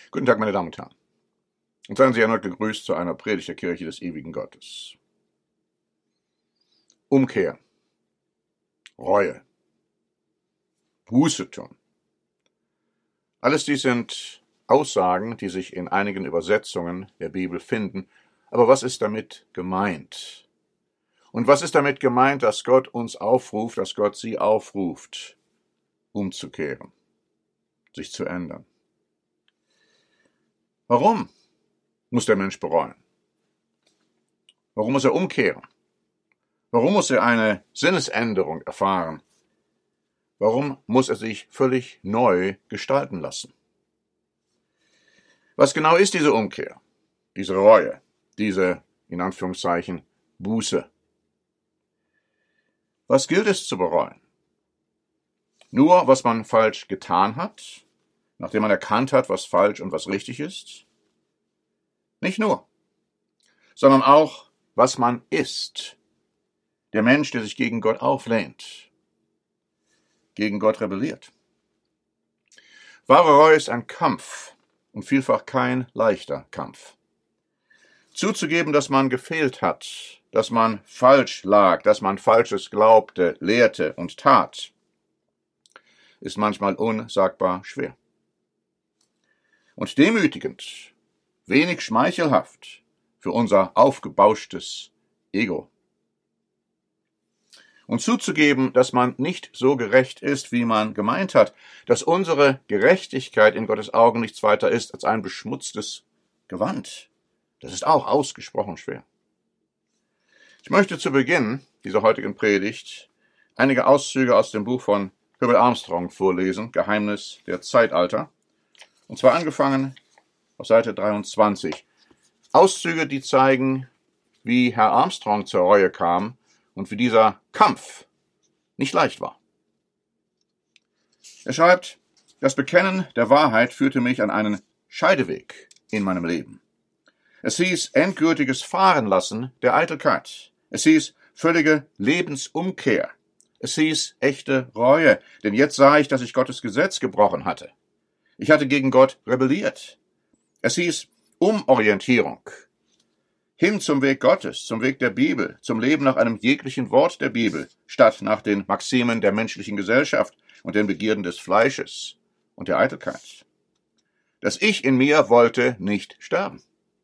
Guten Tag, meine Damen und Herren. Und seien Sie erneut gegrüßt zu einer Predigt der Kirche des ewigen Gottes. Umkehr, Reue, Buße tun. Alles dies sind Aussagen, die sich in einigen Übersetzungen der Bibel finden. Aber was ist damit gemeint? Und was ist damit gemeint, dass Gott uns aufruft, dass Gott Sie aufruft, umzukehren, sich zu ändern? Warum muss der Mensch bereuen? Warum muss er umkehren? Warum muss er eine Sinnesänderung erfahren? Warum muss er sich völlig neu gestalten lassen? Was genau ist diese Umkehr, diese Reue, diese, in Anführungszeichen, Buße? Was gilt es zu bereuen? Nur, was man falsch getan hat, nachdem man erkannt hat, was falsch und was richtig ist? Nicht nur, sondern auch, was man ist. Der Mensch, der sich gegen Gott auflehnt, gegen Gott rebelliert. Wahre Reue ist ein Kampf und vielfach kein leichter Kampf. Zuzugeben, dass man gefehlt hat, dass man falsch lag, dass man Falsches glaubte, lehrte und tat, ist manchmal unsagbar schwer. Und demütigend, wenig schmeichelhaft für unser aufgebauschtes Ego. Und zuzugeben, dass man nicht so gerecht ist, wie man gemeint hat, dass unsere Gerechtigkeit in Gottes Augen nichts weiter ist als ein beschmutztes Gewand, das ist auch ausgesprochen schwer. Ich möchte zu Beginn dieser heutigen Predigt einige Auszüge aus dem Buch von Herbert Armstrong vorlesen, Geheimnis der Zeitalter, und zwar angefangen auf Seite 23. Auszüge, die zeigen, wie Herr Armstrong zur Reue kam und wie dieser Kampf nicht leicht war. Er schreibt, das Bekennen der Wahrheit führte mich an einen Scheideweg in meinem Leben. Es hieß endgültiges Fahrenlassen der Eitelkeit. Es hieß völlige Lebensumkehr. Es hieß echte Reue, denn jetzt sah ich, dass ich Gottes Gesetz gebrochen hatte. Ich hatte gegen Gott rebelliert. Es hieß Umorientierung. Hin zum Weg Gottes, zum Weg der Bibel, zum Leben nach einem jeglichen Wort der Bibel, statt nach den Maximen der menschlichen Gesellschaft und den Begierden des Fleisches und der Eitelkeit. Das Ich in mir wollte nicht sterben.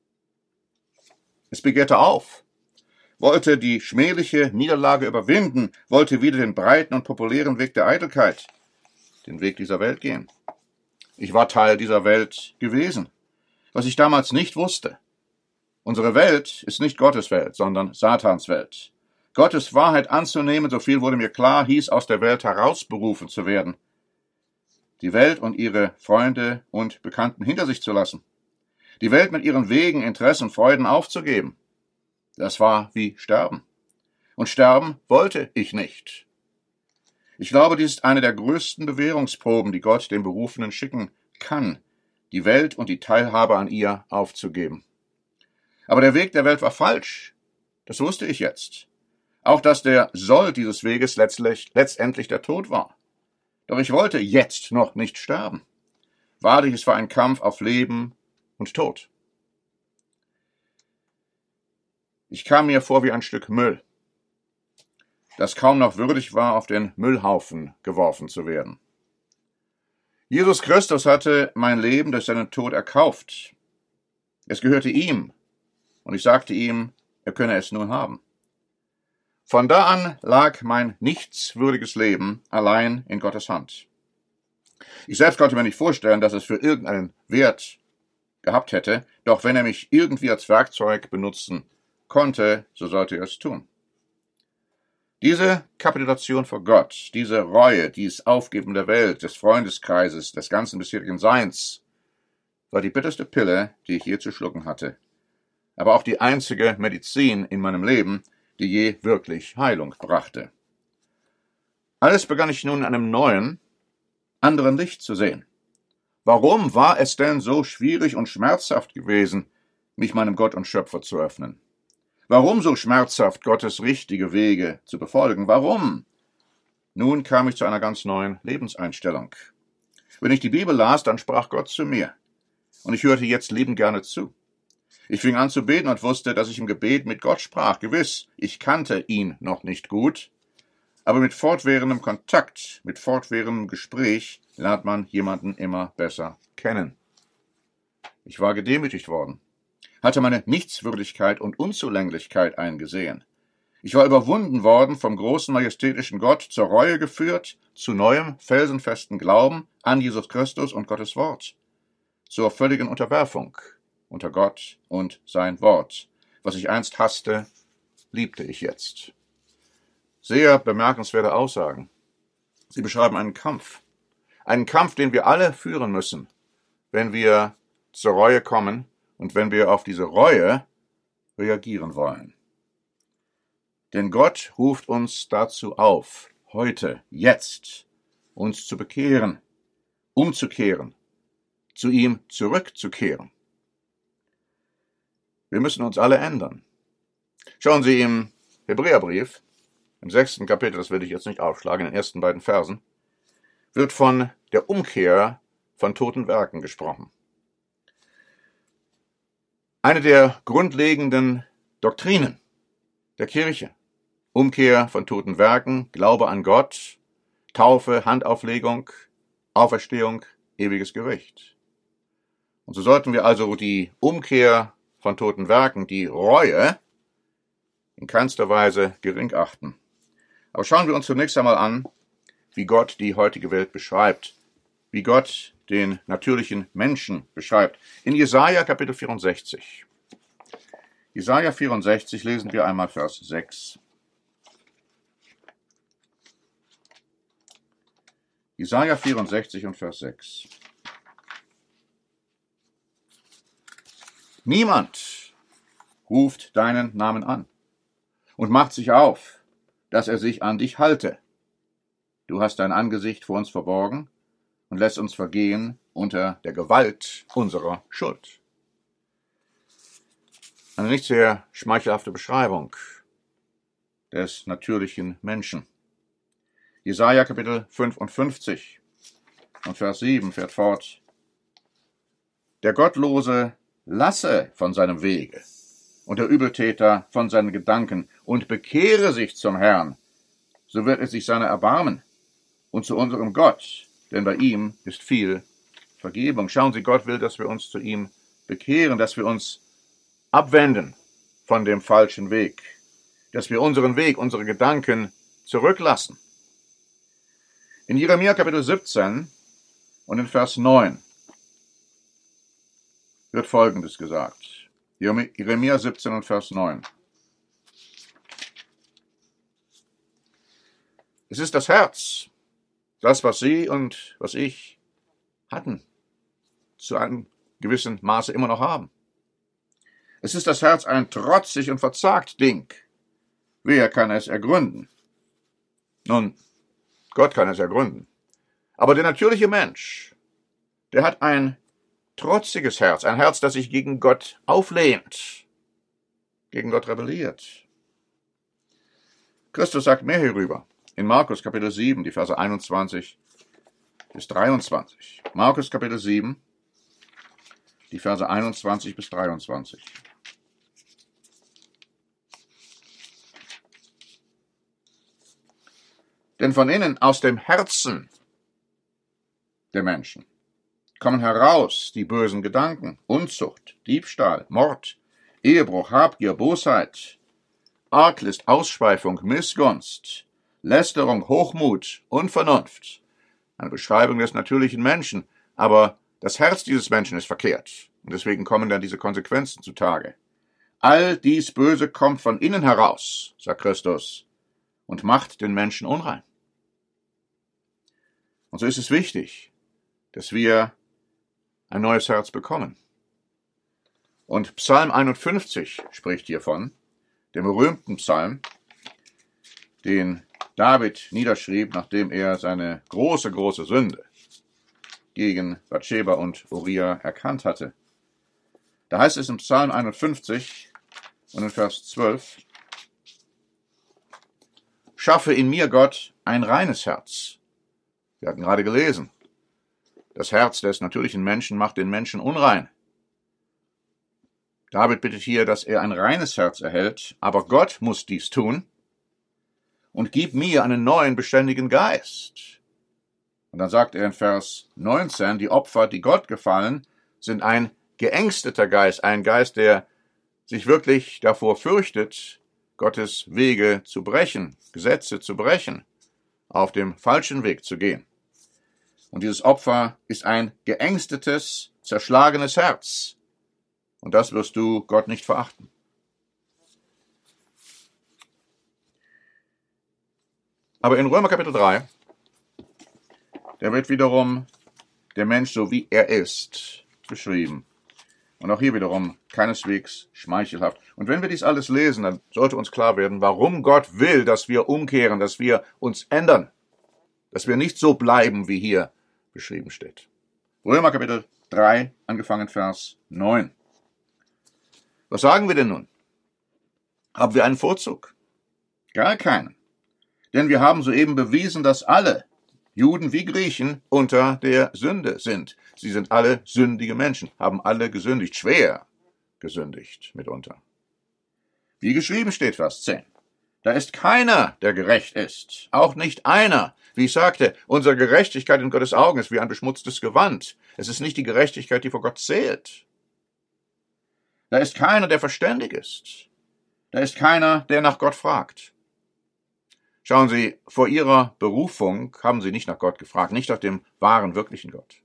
Es begehrte auf, wollte die schmähliche Niederlage überwinden, wollte wieder den breiten und populären Weg der Eitelkeit, den Weg dieser Welt gehen. Ich war Teil dieser Welt gewesen, was ich damals nicht wusste. Unsere Welt ist nicht Gottes Welt, sondern Satans Welt. Gottes Wahrheit anzunehmen, so viel wurde mir klar, hieß aus der Welt herausberufen zu werden. Die Welt und ihre Freunde und Bekannten hinter sich zu lassen. Die Welt mit ihren Wegen, Interessen, Freuden aufzugeben. Das war wie Sterben. Und sterben wollte ich nicht. Ich glaube, dies ist eine der größten Bewährungsproben, die Gott den Berufenen schicken kann, die Welt und die Teilhabe an ihr aufzugeben. Aber der Weg der Welt war falsch. Das wusste ich jetzt. Auch, dass der Soll dieses Weges letztendlich der Tod war. Doch ich wollte jetzt noch nicht sterben. Wahrlich, es war ein Kampf auf Leben und Tod. Ich kam mir vor wie ein Stück Müll, das kaum noch würdig war, auf den Müllhaufen geworfen zu werden. Jesus Christus hatte mein Leben durch seinen Tod erkauft. Es gehörte ihm. Und ich sagte ihm, er könne es nun haben. Von da an lag mein nichtswürdiges Leben allein in Gottes Hand. Ich selbst konnte mir nicht vorstellen, dass es für irgendeinen Wert gehabt hätte, doch wenn er mich irgendwie als Werkzeug benutzen konnte, so sollte er es tun. Diese Kapitulation vor Gott, diese Reue, dieses Aufgeben der Welt, des Freundeskreises, des ganzen bisherigen Seins, war die bitterste Pille, die ich je zu schlucken hatte. Aber auch die einzige Medizin in meinem Leben, die je wirklich Heilung brachte. Alles begann ich nun in einem neuen, anderen Licht zu sehen. Warum war es denn so schwierig und schmerzhaft gewesen, mich meinem Gott und Schöpfer zu öffnen? Warum so schmerzhaft, Gottes richtige Wege zu befolgen? Warum? Nun kam ich zu einer ganz neuen Lebenseinstellung. Wenn ich die Bibel las, dann sprach Gott zu mir. und ich hörte jetzt liebend gerne zu. Ich fing an zu beten und wusste, dass ich im Gebet mit Gott sprach. Gewiss, ich kannte ihn noch nicht gut, aber mit fortwährendem Kontakt, mit fortwährendem Gespräch lernt man jemanden immer besser kennen. Ich war gedemütigt worden, hatte meine Nichtswürdigkeit und Unzulänglichkeit eingesehen. Ich war überwunden worden vom großen majestätischen Gott, zur Reue geführt, zu neuem, felsenfesten Glauben an Jesus Christus und Gottes Wort, zur völligen Unterwerfung unter Gott und sein Wort. Was ich einst hasste, liebte ich jetzt. Sehr bemerkenswerte Aussagen. Sie beschreiben einen Kampf, den wir alle führen müssen, wenn wir zur Reue kommen und wenn wir auf diese Reue reagieren wollen. Denn Gott ruft uns dazu auf, heute, jetzt, uns zu bekehren, umzukehren, zu ihm zurückzukehren. Wir müssen uns alle ändern. Schauen Sie im Hebräerbrief, im 6. Kapitel, das will ich jetzt nicht aufschlagen, in den ersten beiden Versen, wird von der Umkehr von toten Werken gesprochen. Eine der grundlegenden Doktrinen der Kirche. Umkehr von toten Werken, Glaube an Gott, Taufe, Handauflegung, Auferstehung, ewiges Gericht. Und so sollten wir also die Umkehr von toten Werken, die Reue, in keinster Weise gering achten. Aber schauen wir uns zunächst einmal an, wie Gott die heutige Welt beschreibt, wie Gott den natürlichen Menschen beschreibt. In Jesaja Kapitel 64. Jesaja 64 lesen wir einmal Vers 6. Jesaja 64 und Vers 6. Niemand ruft deinen Namen an und macht sich auf, dass er sich an dich halte. Du hast dein Angesicht vor uns verborgen und lässt uns vergehen unter der Gewalt unserer Schuld. Eine nicht sehr schmeichelhafte Beschreibung des natürlichen Menschen. Jesaja Kapitel 55 und Vers 7 fährt fort. Der Gottlose lasse von seinem Wege und der Übeltäter von seinen Gedanken und bekehre sich zum Herrn, so wird er sich seiner erbarmen und zu unserem Gott, denn bei ihm ist viel Vergebung. Schauen Sie, Gott will, dass wir uns zu ihm bekehren, dass wir uns abwenden von dem falschen Weg, dass wir unseren Weg, unsere Gedanken zurücklassen. In Jeremia Kapitel 17 und in Vers 9 wird Folgendes gesagt. Jeremia 17 und Vers 9. Es ist das Herz, das, was Sie und was ich hatten, zu einem gewissen Maße immer noch haben. Es ist das Herz ein trotzig und verzagt Ding. Wer kann es ergründen? Nun, Gott kann es ergründen. Aber der natürliche Mensch, der hat ein trotziges Herz, ein Herz, das sich gegen Gott auflehnt, gegen Gott rebelliert. Christus sagt mehr hierüber. In Markus Kapitel 7, die Verse 21 bis 23. Markus Kapitel 7, die Verse 21 bis 23. Denn von innen, aus dem Herzen der Menschen, kommen heraus die bösen Gedanken, Unzucht, Diebstahl, Mord, Ehebruch, Habgier, Bosheit, Arglist, Ausschweifung, Missgunst, Lästerung, Hochmut, Unvernunft. Eine Beschreibung des natürlichen Menschen, aber das Herz dieses Menschen ist verkehrt. Und deswegen kommen dann diese Konsequenzen zutage. All dies Böse kommt von innen heraus, sagt Christus, und macht den Menschen unrein. Und so ist es wichtig, dass wir ein neues Herz bekommen. Und Psalm 51 spricht hiervon, dem berühmten Psalm, den David niederschrieb, nachdem er seine große Sünde gegen Bathscheba und Uriah erkannt hatte. Da heißt es im Psalm 51 und in Vers 12, schaffe in mir, Gott, ein reines Herz. Wir hatten gerade gelesen, Das Herz des natürlichen Menschen macht den Menschen unrein. David bittet hier, dass er ein reines Herz erhält, aber Gott muss dies tun. Und gib mir einen neuen, beständigen Geist. Und dann sagt er in Vers 19, die Opfer, die Gott gefallen, sind ein geängsteter Geist, ein Geist, der sich wirklich davor fürchtet, Gottes Wege zu brechen, Gesetze zu brechen, auf dem falschen Weg zu gehen. Und dieses Opfer ist ein geängstetes, zerschlagenes Herz. Und das wirst du Gott nicht verachten. Aber in Römer Kapitel 3, da wird wiederum der Mensch, so wie er ist, beschrieben. Und auch hier wiederum keineswegs schmeichelhaft. Und wenn wir dies alles lesen, dann sollte uns klar werden, warum Gott will, dass wir umkehren, dass wir uns ändern, dass wir nicht so bleiben, wie hier beschrieben steht. Römer Kapitel 3, angefangen Vers 9. Was sagen wir denn nun? Haben wir einen Vorzug? Gar keinen. Denn wir haben soeben bewiesen, dass alle, Juden wie Griechen, unter der Sünde sind. Sie sind alle sündige Menschen, haben alle gesündigt, schwer gesündigt mitunter. Wie geschrieben steht, Vers 10. Da ist keiner, der gerecht ist, auch nicht einer. Wie ich sagte, unsere Gerechtigkeit in Gottes Augen ist wie ein beschmutztes Gewand. Es ist nicht die Gerechtigkeit, die vor Gott zählt. Da ist keiner, der verständig ist. Da ist keiner, der nach Gott fragt. Schauen Sie, vor Ihrer Berufung haben Sie nicht nach Gott gefragt, nicht nach dem wahren, wirklichen Gott.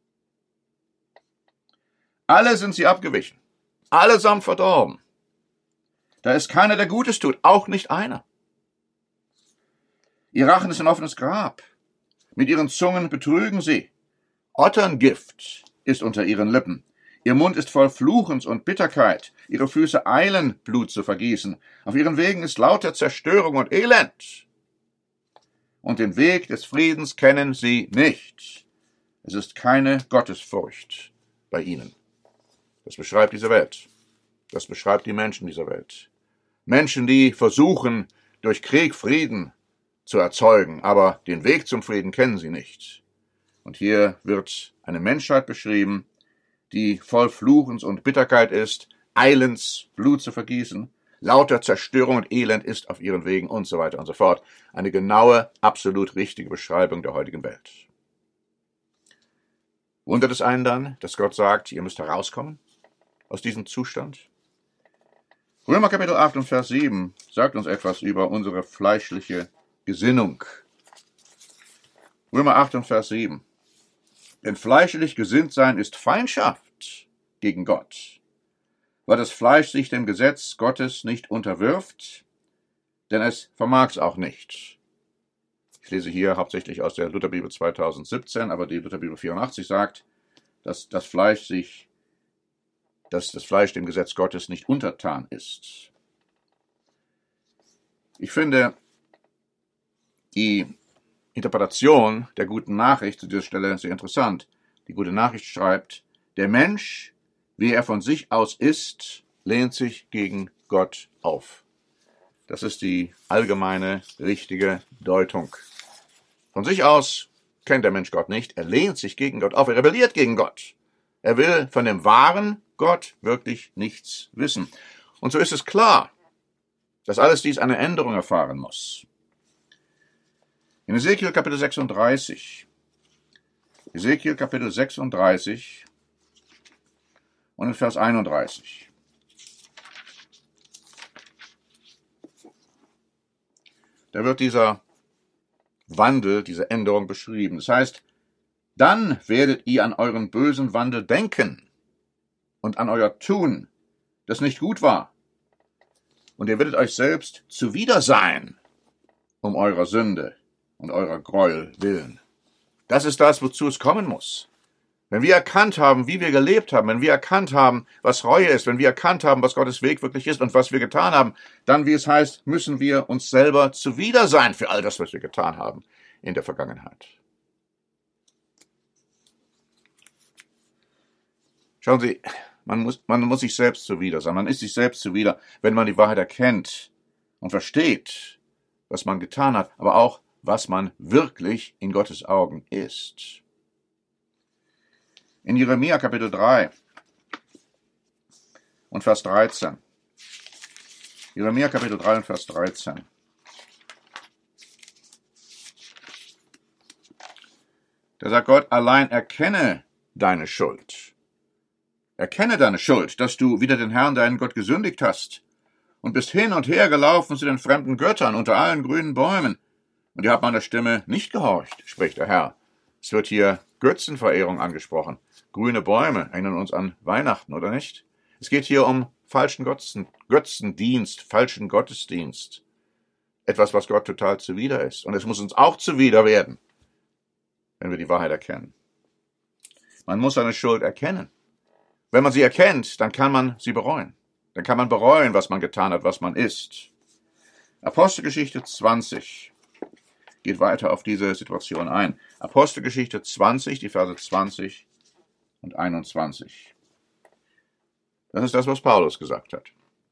Alle sind sie abgewichen, allesamt verdorben. Da ist keiner, der Gutes tut, auch nicht einer. Ihr Rachen ist ein offenes Grab. Mit ihren Zungen betrügen sie. Otterngift ist unter ihren Lippen. Ihr Mund ist voll Fluchens und Bitterkeit. Ihre Füße eilen, Blut zu vergießen. Auf ihren Wegen ist lauter Zerstörung und Elend. Und den Weg des Friedens kennen sie nicht. Es ist keine Gottesfurcht bei ihnen. Das beschreibt diese Welt. Das beschreibt die Menschen dieser Welt. Menschen, die versuchen, durch Krieg Frieden zu erzeugen, aber den Weg zum Frieden kennen sie nicht. Und hier wird eine Menschheit beschrieben, die voll Fluchens und Bitterkeit ist, eilends Blut zu vergießen, lauter Zerstörung und Elend ist auf ihren Wegen und so weiter und so fort. Eine genaue, absolut richtige Beschreibung der heutigen Welt. Wundert es einen dann, dass Gott sagt, ihr müsst herauskommen aus diesem Zustand? Römer Kapitel 8 und Vers 7 sagt uns etwas über unsere fleischliche Gesinnung. Römer 8 und Vers 7. Denn fleischlich gesinnt sein ist Feindschaft gegen Gott, weil das Fleisch sich dem Gesetz Gottes nicht unterwirft, denn es vermag's auch nicht. Ich lese hier hauptsächlich aus der Lutherbibel 2017, aber die Lutherbibel 84 sagt, dass das Fleisch dem Gesetz Gottes nicht untertan ist. Ich finde die Interpretation der guten Nachricht zu dieser Stelle sehr interessant. Die gute Nachricht schreibt, der Mensch, wie er von sich aus ist, lehnt sich gegen Gott auf. Das ist die allgemeine, richtige Deutung. Von sich aus kennt der Mensch Gott nicht, er lehnt sich gegen Gott auf, er rebelliert gegen Gott. Er will von dem wahren Gott wirklich nichts wissen. Und so ist es klar, dass alles dies eine Änderung erfahren muss. In Ezekiel Kapitel 36, und in Vers 31. Da wird dieser Wandel, diese Änderung beschrieben. Das heißt, dann werdet ihr an euren bösen Wandel denken und an euer Tun, das nicht gut war. Und ihr werdet euch selbst zuwider sein, um eurer Sünde und eurer Gräuel willen. Das ist das, wozu es kommen muss. Wenn wir erkannt haben, wie wir gelebt haben, wenn wir erkannt haben, was Reue ist, wenn wir erkannt haben, was Gottes Weg wirklich ist und was wir getan haben, dann, wie es heißt, müssen wir uns selber zuwider sein für all das, was wir getan haben in der Vergangenheit. Schauen Sie, man muss sich selbst zuwider sein. Man ist sich selbst zuwider, wenn man die Wahrheit erkennt und versteht, was man getan hat, aber auch, was man wirklich in Gottes Augen ist. In Jeremia Kapitel 3 und Vers 13. Jeremia Kapitel 3 und Vers 13. Da sagt Gott, allein erkenne deine Schuld. Erkenne deine Schuld, dass du wider den Herrn, deinen Gott, gesündigt hast und bist hin und her gelaufen zu den fremden Göttern unter allen grünen Bäumen. Und ihr habt meiner Stimme nicht gehorcht, spricht der Herr. Es wird hier Götzenverehrung angesprochen. Grüne Bäume erinnern uns an Weihnachten, oder nicht? Es geht hier um falschen Götzendienst, falschen Gottesdienst. Etwas, was Gott total zuwider ist. Und es muss uns auch zuwider werden, wenn wir die Wahrheit erkennen. Man muss seine Schuld erkennen. Wenn man sie erkennt, dann kann man sie bereuen. Dann kann man bereuen, was man getan hat, was man ist. Apostelgeschichte 20 geht weiter auf diese Situation ein. Apostelgeschichte 20, die Verse 20 und 21. Das ist das, was Paulus gesagt hat.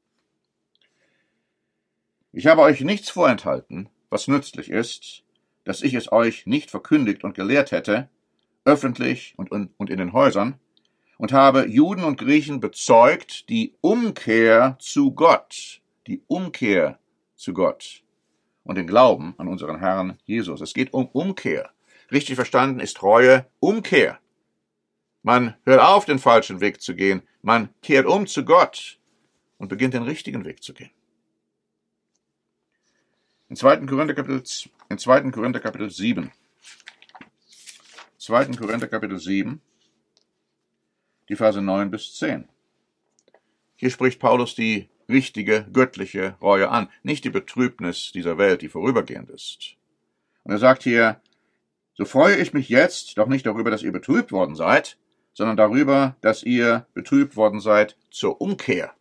Ich habe euch nichts vorenthalten, was nützlich ist, dass ich es euch nicht verkündigt und gelehrt hätte, öffentlich und in den Häusern, und habe Juden und Griechen bezeugt, die Umkehr zu Gott und den Glauben an unseren Herrn Jesus. Es geht um Umkehr. Richtig verstanden ist Reue Umkehr. Man hört auf, den falschen Weg zu gehen, man kehrt um zu Gott und beginnt den richtigen Weg zu gehen. In 2. Korinther Kapitel 7, die Verse 9 bis 10. Hier spricht Paulus die richtige, göttliche Reue an, nicht die Betrübnis dieser Welt, die vorübergehend ist. Und er sagt hier, so freue ich mich jetzt doch nicht darüber, dass ihr betrübt worden seid, sondern darüber, dass ihr betrübt worden seid zur Umkehr.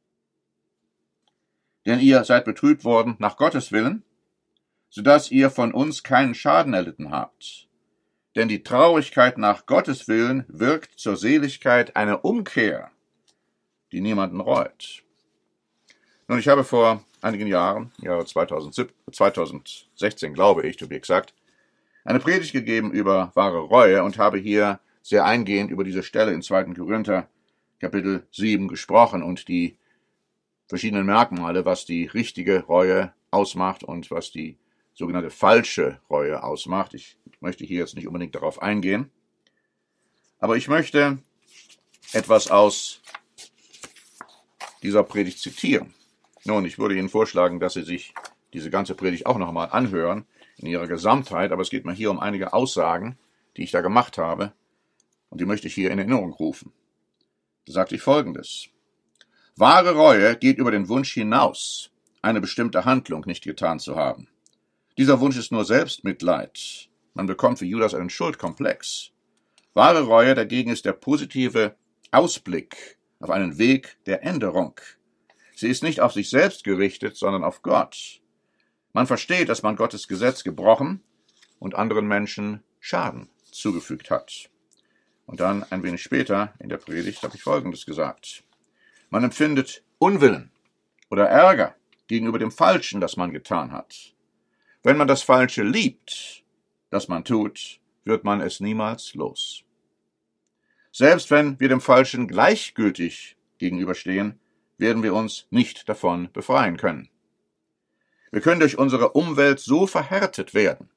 Denn ihr seid betrübt worden nach Gottes Willen, sodass ihr von uns keinen Schaden erlitten habt. Denn die Traurigkeit nach Gottes Willen wirkt zur Seligkeit eine Umkehr, die niemanden reut. Nun, ich habe vor einigen Jahren, Jahre 2016 glaube ich, to be exact, eine Predigt gegeben über wahre Reue und habe hier sehr eingehend über diese Stelle in 2. Korinther Kapitel 7 gesprochen und die verschiedenen Merkmale, was die richtige Reue ausmacht und was die sogenannte falsche Reue ausmacht. Ich möchte hier jetzt nicht unbedingt darauf eingehen, aber ich möchte etwas aus dieser Predigt zitieren. Nun, ich würde Ihnen vorschlagen, dass Sie sich diese ganze Predigt auch nochmal anhören, in ihrer Gesamtheit, aber es geht mir hier um einige Aussagen, die ich da gemacht habe, und die möchte ich hier in Erinnerung rufen. Da sagte ich Folgendes: Wahre Reue geht über den Wunsch hinaus, eine bestimmte Handlung nicht getan zu haben. Dieser Wunsch ist nur Selbstmitleid. Man bekommt wie Judas einen Schuldkomplex. Wahre Reue dagegen ist der positive Ausblick auf einen Weg der Änderung. Sie ist nicht auf sich selbst gerichtet, sondern auf Gott. Man versteht, dass man Gottes Gesetz gebrochen und anderen Menschen Schaden zugefügt hat. Und dann, ein wenig später in der Predigt, habe ich Folgendes gesagt: Man empfindet Unwillen oder Ärger gegenüber dem Falschen, das man getan hat. Wenn man das Falsche liebt, das man tut, wird man es niemals los. Selbst wenn wir dem Falschen gleichgültig gegenüberstehen, werden wir uns nicht davon befreien können. Wir können durch unsere Umwelt so verhärtet werden,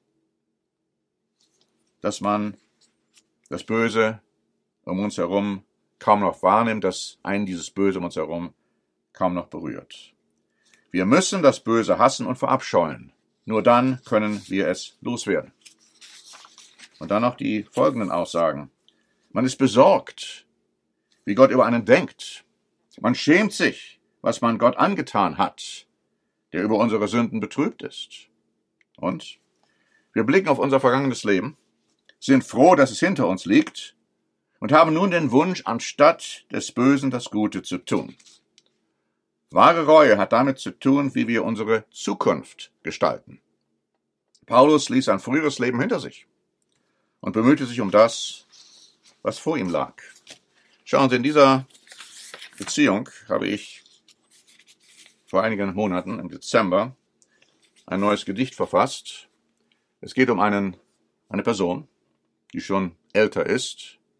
dass man das Böse um uns herum kaum noch wahrnimmt, dass einen dieses Böse um uns herum kaum noch berührt. Wir müssen das Böse hassen und verabscheuen. Nur dann können wir es loswerden. Und dann noch die folgenden Aussagen. Man ist besorgt, wie Gott über einen denkt. Man schämt sich, was man Gott angetan hat, der über unsere Sünden betrübt ist. Und wir blicken auf unser vergangenes Leben, sind froh, dass es hinter uns liegt und haben nun den Wunsch, anstatt des Bösen das Gute zu tun. Wahre Reue hat damit zu tun, wie wir unsere Zukunft gestalten. Paulus ließ sein früheres Leben hinter sich und bemühte sich um das, was vor ihm lag. Schauen Sie, in dieser Beziehung habe ich vor einigen Monaten, im Dezember, ein neues Gedicht verfasst. Es geht um eine Person, die schon älter ist,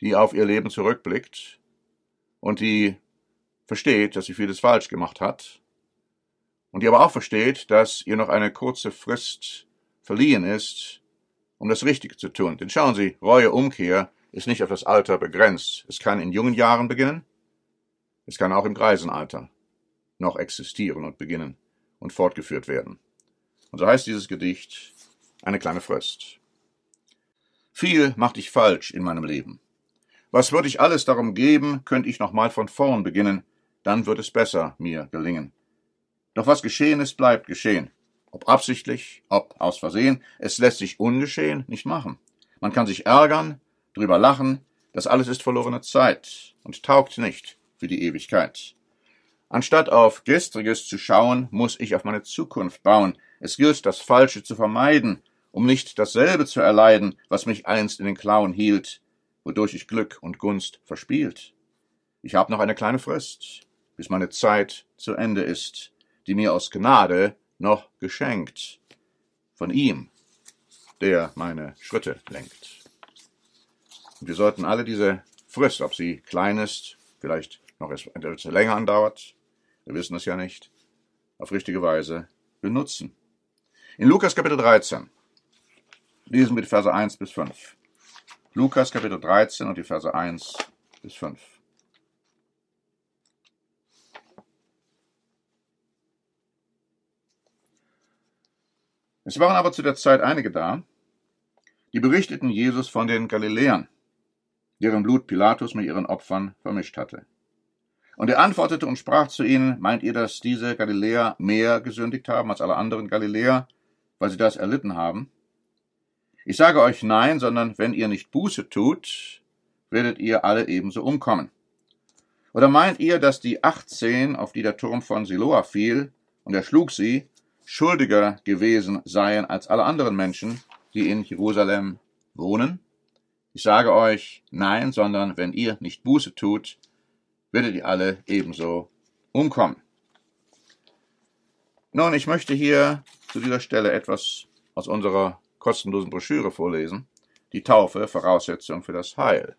die auf ihr Leben zurückblickt und die versteht, dass sie vieles falsch gemacht hat und die aber auch versteht, dass ihr noch eine kurze Frist verliehen ist, um das Richtige zu tun. Denn schauen Sie, Reue, Umkehr ist nicht auf das Alter begrenzt. Es kann in jungen Jahren beginnen, es kann auch im Greisenalter noch existieren und beginnen und fortgeführt werden. Und so heißt dieses Gedicht eine kleine Frist. Viel machte ich falsch in meinem Leben. Was würde ich alles darum geben, könnte ich nochmal von vorn beginnen, dann wird es besser mir gelingen. Doch was geschehen ist, bleibt geschehen. Ob absichtlich, ob aus Versehen, es lässt sich ungeschehen nicht machen. Man kann sich ärgern, drüber lachen, das alles ist verlorene Zeit und taugt nicht für die Ewigkeit. Anstatt auf Gestriges zu schauen, muss ich auf meine Zukunft bauen. Es gilt, das Falsche zu vermeiden, um nicht dasselbe zu erleiden, was mich einst in den Klauen hielt, wodurch ich Glück und Gunst verspielt. Ich habe noch eine kleine Frist, bis meine Zeit zu Ende ist, die mir aus Gnade noch geschenkt, von ihm, der meine Schritte lenkt. Und wir sollten alle diese Frist, ob sie klein ist, vielleicht noch etwas länger andauert, wir wissen es ja nicht, auf richtige Weise benutzen. In Lukas Kapitel 13 lesen wir die Verse 1 bis 5. Lukas Kapitel 13 und die Verse 1 bis 5. Es waren aber zu der Zeit einige da, die berichteten Jesus von den Galiläern, deren Blut Pilatus mit ihren Opfern vermischt hatte. Und er antwortete und sprach zu ihnen, meint ihr, dass diese Galiläer mehr gesündigt haben als alle anderen Galiläer, weil sie das erlitten haben? Ich sage euch nein, sondern wenn ihr nicht Buße tut, werdet ihr alle ebenso umkommen. Oder meint ihr, dass die 18, auf die der Turm von Siloa fiel, und erschlug sie, schuldiger gewesen seien als alle anderen Menschen, die in Jerusalem wohnen? Ich sage euch nein, sondern wenn ihr nicht Buße tut, werdet ihr alle ebenso umkommen. Nun, ich möchte hier zu dieser Stelle etwas aus unserer kostenlosen Broschüre vorlesen, die Taufe, Voraussetzung für das Heil.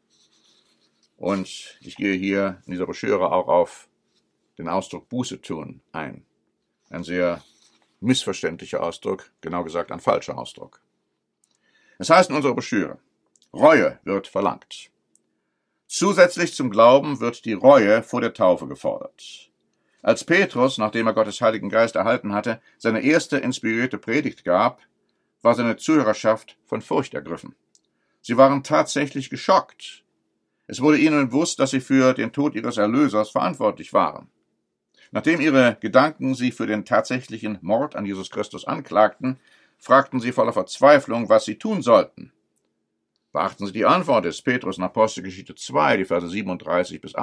Und ich gehe hier in dieser Broschüre auch auf den Ausdruck Buße tun ein. Ein sehr missverständlicher Ausdruck, genau gesagt ein falscher Ausdruck. Es heißt in unserer Broschüre, Reue wird verlangt. Zusätzlich zum Glauben wird die Reue vor der Taufe gefordert. Als Petrus, nachdem er Gottes Heiligen Geist erhalten hatte, seine erste inspirierte Predigt gab, war seine Zuhörerschaft von Furcht ergriffen. Sie waren tatsächlich geschockt. Es wurde ihnen bewusst, dass sie für den Tod ihres Erlösers verantwortlich waren. Nachdem ihre Gedanken sie für den tatsächlichen Mord an Jesus Christus anklagten, fragten sie voller Verzweiflung, was sie tun sollten. Beachten Sie die Antwort des Petrus in Apostelgeschichte 2, die Verse 37 bis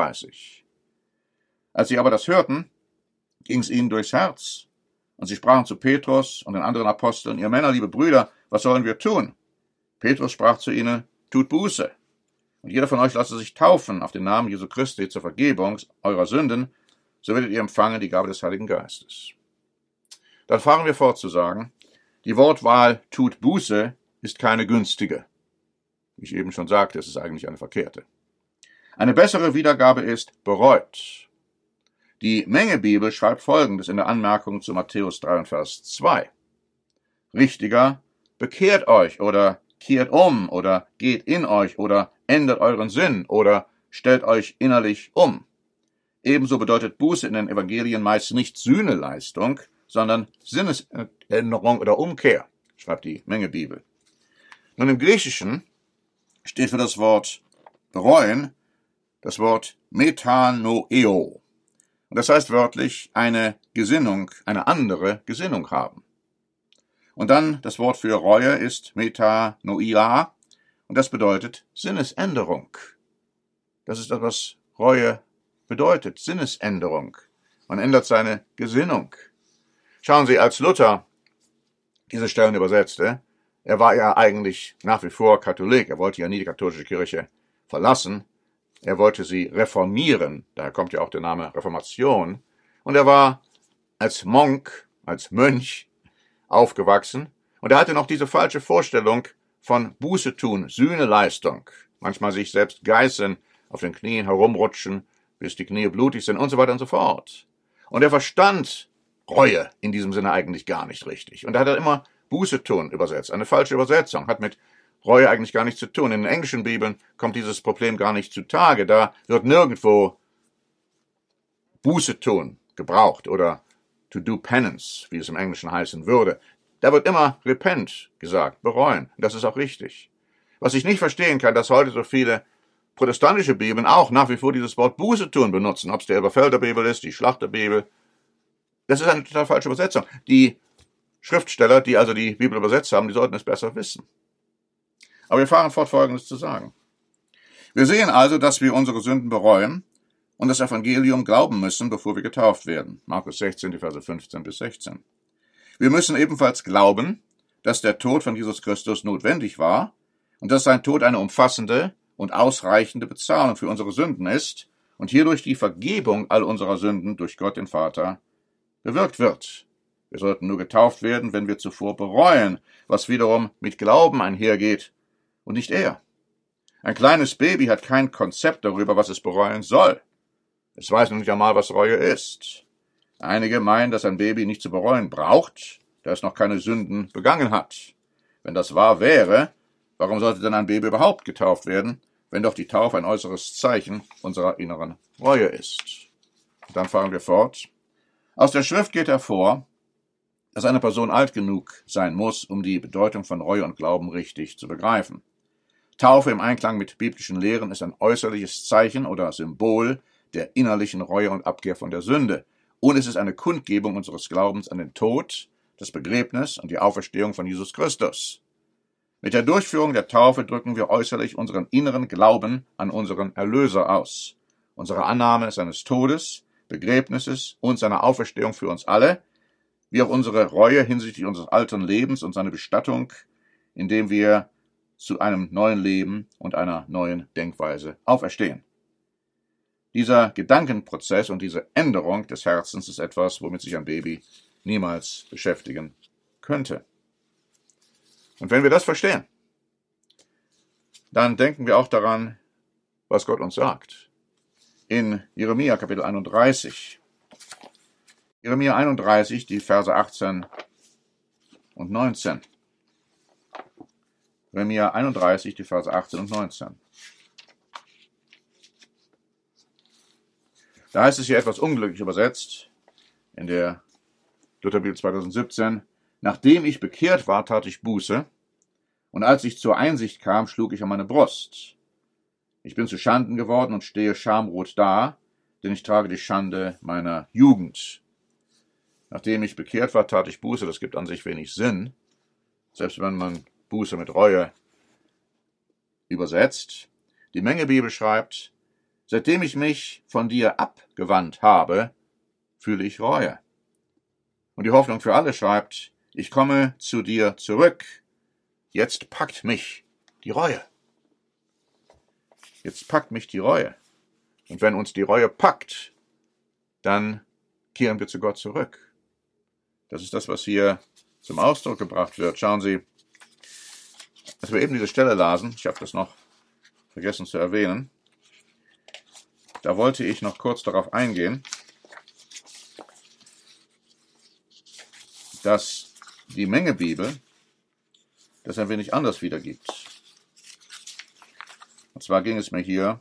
38. Als sie aber das hörten, ging es ihnen durchs Herz. Und sie sprachen zu Petrus und den anderen Aposteln, ihr Männer, liebe Brüder, was sollen wir tun? Petrus sprach zu ihnen, tut Buße. Und jeder von euch lasse sich taufen auf den Namen Jesu Christi zur Vergebung eurer Sünden, so werdet ihr empfangen die Gabe des Heiligen Geistes. Dann fahren wir fort zu sagen, die Wortwahl tut Buße ist keine günstige. Wie ich eben schon sagte, es ist eigentlich eine verkehrte. Eine bessere Wiedergabe ist bereut. Die Mengebibel schreibt Folgendes in der Anmerkung zu Matthäus 3, Vers 2. Richtiger, bekehrt euch oder kehrt um oder geht in euch oder ändert euren Sinn oder stellt euch innerlich um. Ebenso bedeutet Buße in den Evangelien meist nicht Sühneleistung, sondern Sinnesänderung oder Umkehr, schreibt die Mengebibel. Nun im Griechischen steht für das Wort bereuen das Wort metanoeo. Und das heißt wörtlich eine Gesinnung, eine andere Gesinnung haben. Und dann das Wort für Reue ist metanoia und das bedeutet Sinnesänderung. Das ist das, was Reue bedeutet, Sinnesänderung. Man ändert seine Gesinnung. Schauen Sie, als Luther diese Stellen übersetzte, er war ja eigentlich nach wie vor Katholik. Er wollte ja nie die katholische Kirche verlassen. Er wollte sie reformieren. Daher kommt ja auch der Name Reformation. Und er war als Monk, als Mönch aufgewachsen. Und er hatte noch diese falsche Vorstellung von Buße tun, Sühneleistung. manchmal sich selbst geißeln, auf den Knien herumrutschen, bis die Knie blutig sind und so weiter und so fort. Und er verstand Reue in diesem Sinne eigentlich gar nicht richtig. Und da hat er immer Buße tun übersetzt, eine falsche Übersetzung, hat mit Reue eigentlich gar nichts zu tun. In den englischen Bibeln kommt dieses Problem gar nicht zutage. Da wird nirgendwo Buße tun gebraucht oder to do penance, wie es im Englischen heißen würde. Da wird immer repent gesagt, bereuen. Das ist auch richtig. Was ich nicht verstehen kann, dass heute so viele protestantische Bibeln auch nach wie vor dieses Wort Buße tun benutzen, ob es die Elberfelder Bibel ist, die Schlachterbibel. Das ist eine total falsche Übersetzung. Die Schriftsteller, die also die Bibel übersetzt haben, die sollten es besser wissen. Aber wir fahren fort, Folgendes zu sagen. Wir sehen also, dass wir unsere Sünden bereuen und das Evangelium glauben müssen, bevor wir getauft werden. Markus 16, die Verse 15 bis 16. Wir müssen ebenfalls glauben, dass der Tod von Jesus Christus notwendig war und dass sein Tod eine umfassende und ausreichende Bezahlung für unsere Sünden ist und hierdurch die Vergebung all unserer Sünden durch Gott den Vater bewirkt wird. Wir sollten nur getauft werden, wenn wir zuvor bereuen, was wiederum mit Glauben einhergeht und nicht er. Ein kleines Baby hat kein Konzept darüber, was es bereuen soll. Es weiß noch nicht einmal, was Reue ist. Einige meinen, dass ein Baby nicht zu bereuen braucht, da es noch keine Sünden begangen hat. Wenn das wahr wäre, warum sollte denn ein Baby überhaupt getauft werden, wenn doch die Taufe ein äußeres Zeichen unserer inneren Reue ist? Und dann fahren wir fort. Aus der Schrift geht hervor, dass eine Person alt genug sein muss, um die Bedeutung von Reue und Glauben richtig zu begreifen. Taufe im Einklang mit biblischen Lehren ist ein äußerliches Zeichen oder Symbol der innerlichen Reue und Abkehr von der Sünde. Und es ist eine Kundgebung unseres Glaubens an den Tod, das Begräbnis und die Auferstehung von Jesus Christus. Mit der Durchführung der Taufe drücken wir äußerlich unseren inneren Glauben an unseren Erlöser aus, unsere Annahme seines Todes, Begräbnisses und seiner Auferstehung für uns alle, wie auch unsere Reue hinsichtlich unseres alten Lebens und seine Bestattung, indem wir zu einem neuen Leben und einer neuen Denkweise auferstehen. Dieser Gedankenprozess und diese Änderung des Herzens ist etwas, womit sich ein Baby niemals beschäftigen könnte. Und wenn wir das verstehen, dann denken wir auch daran, was Gott uns sagt. In Jeremia Kapitel 31. Jeremia 31, die Verse 18 und 19. Jeremia 31, die Verse 18 und 19. Da heißt es hier etwas unglücklich übersetzt, in der Lutherbibel 2017, nachdem ich bekehrt war, tat ich Buße, und als ich zur Einsicht kam, schlug ich an meine Brust. Ich bin zu Schanden geworden und stehe schamrot da, denn ich trage die Schande meiner Jugend. Nachdem ich bekehrt war, tat ich Buße, das gibt an sich wenig Sinn, selbst wenn man Buße mit Reue übersetzt. Die Mengebibel schreibt, seitdem ich mich von dir abgewandt habe, fühle ich Reue. Und die Hoffnung für alle schreibt, ich komme zu dir zurück, jetzt packt mich die Reue. Jetzt packt mich die Reue. Und wenn uns die Reue packt, dann kehren wir zu Gott zurück. Das ist das, was hier zum Ausdruck gebracht wird. Schauen Sie, als wir eben diese Stelle lasen, ich habe das noch vergessen zu erwähnen, da wollte ich noch kurz darauf eingehen, dass die Mengebibel das ein wenig anders wiedergibt. Und zwar ging es mir hier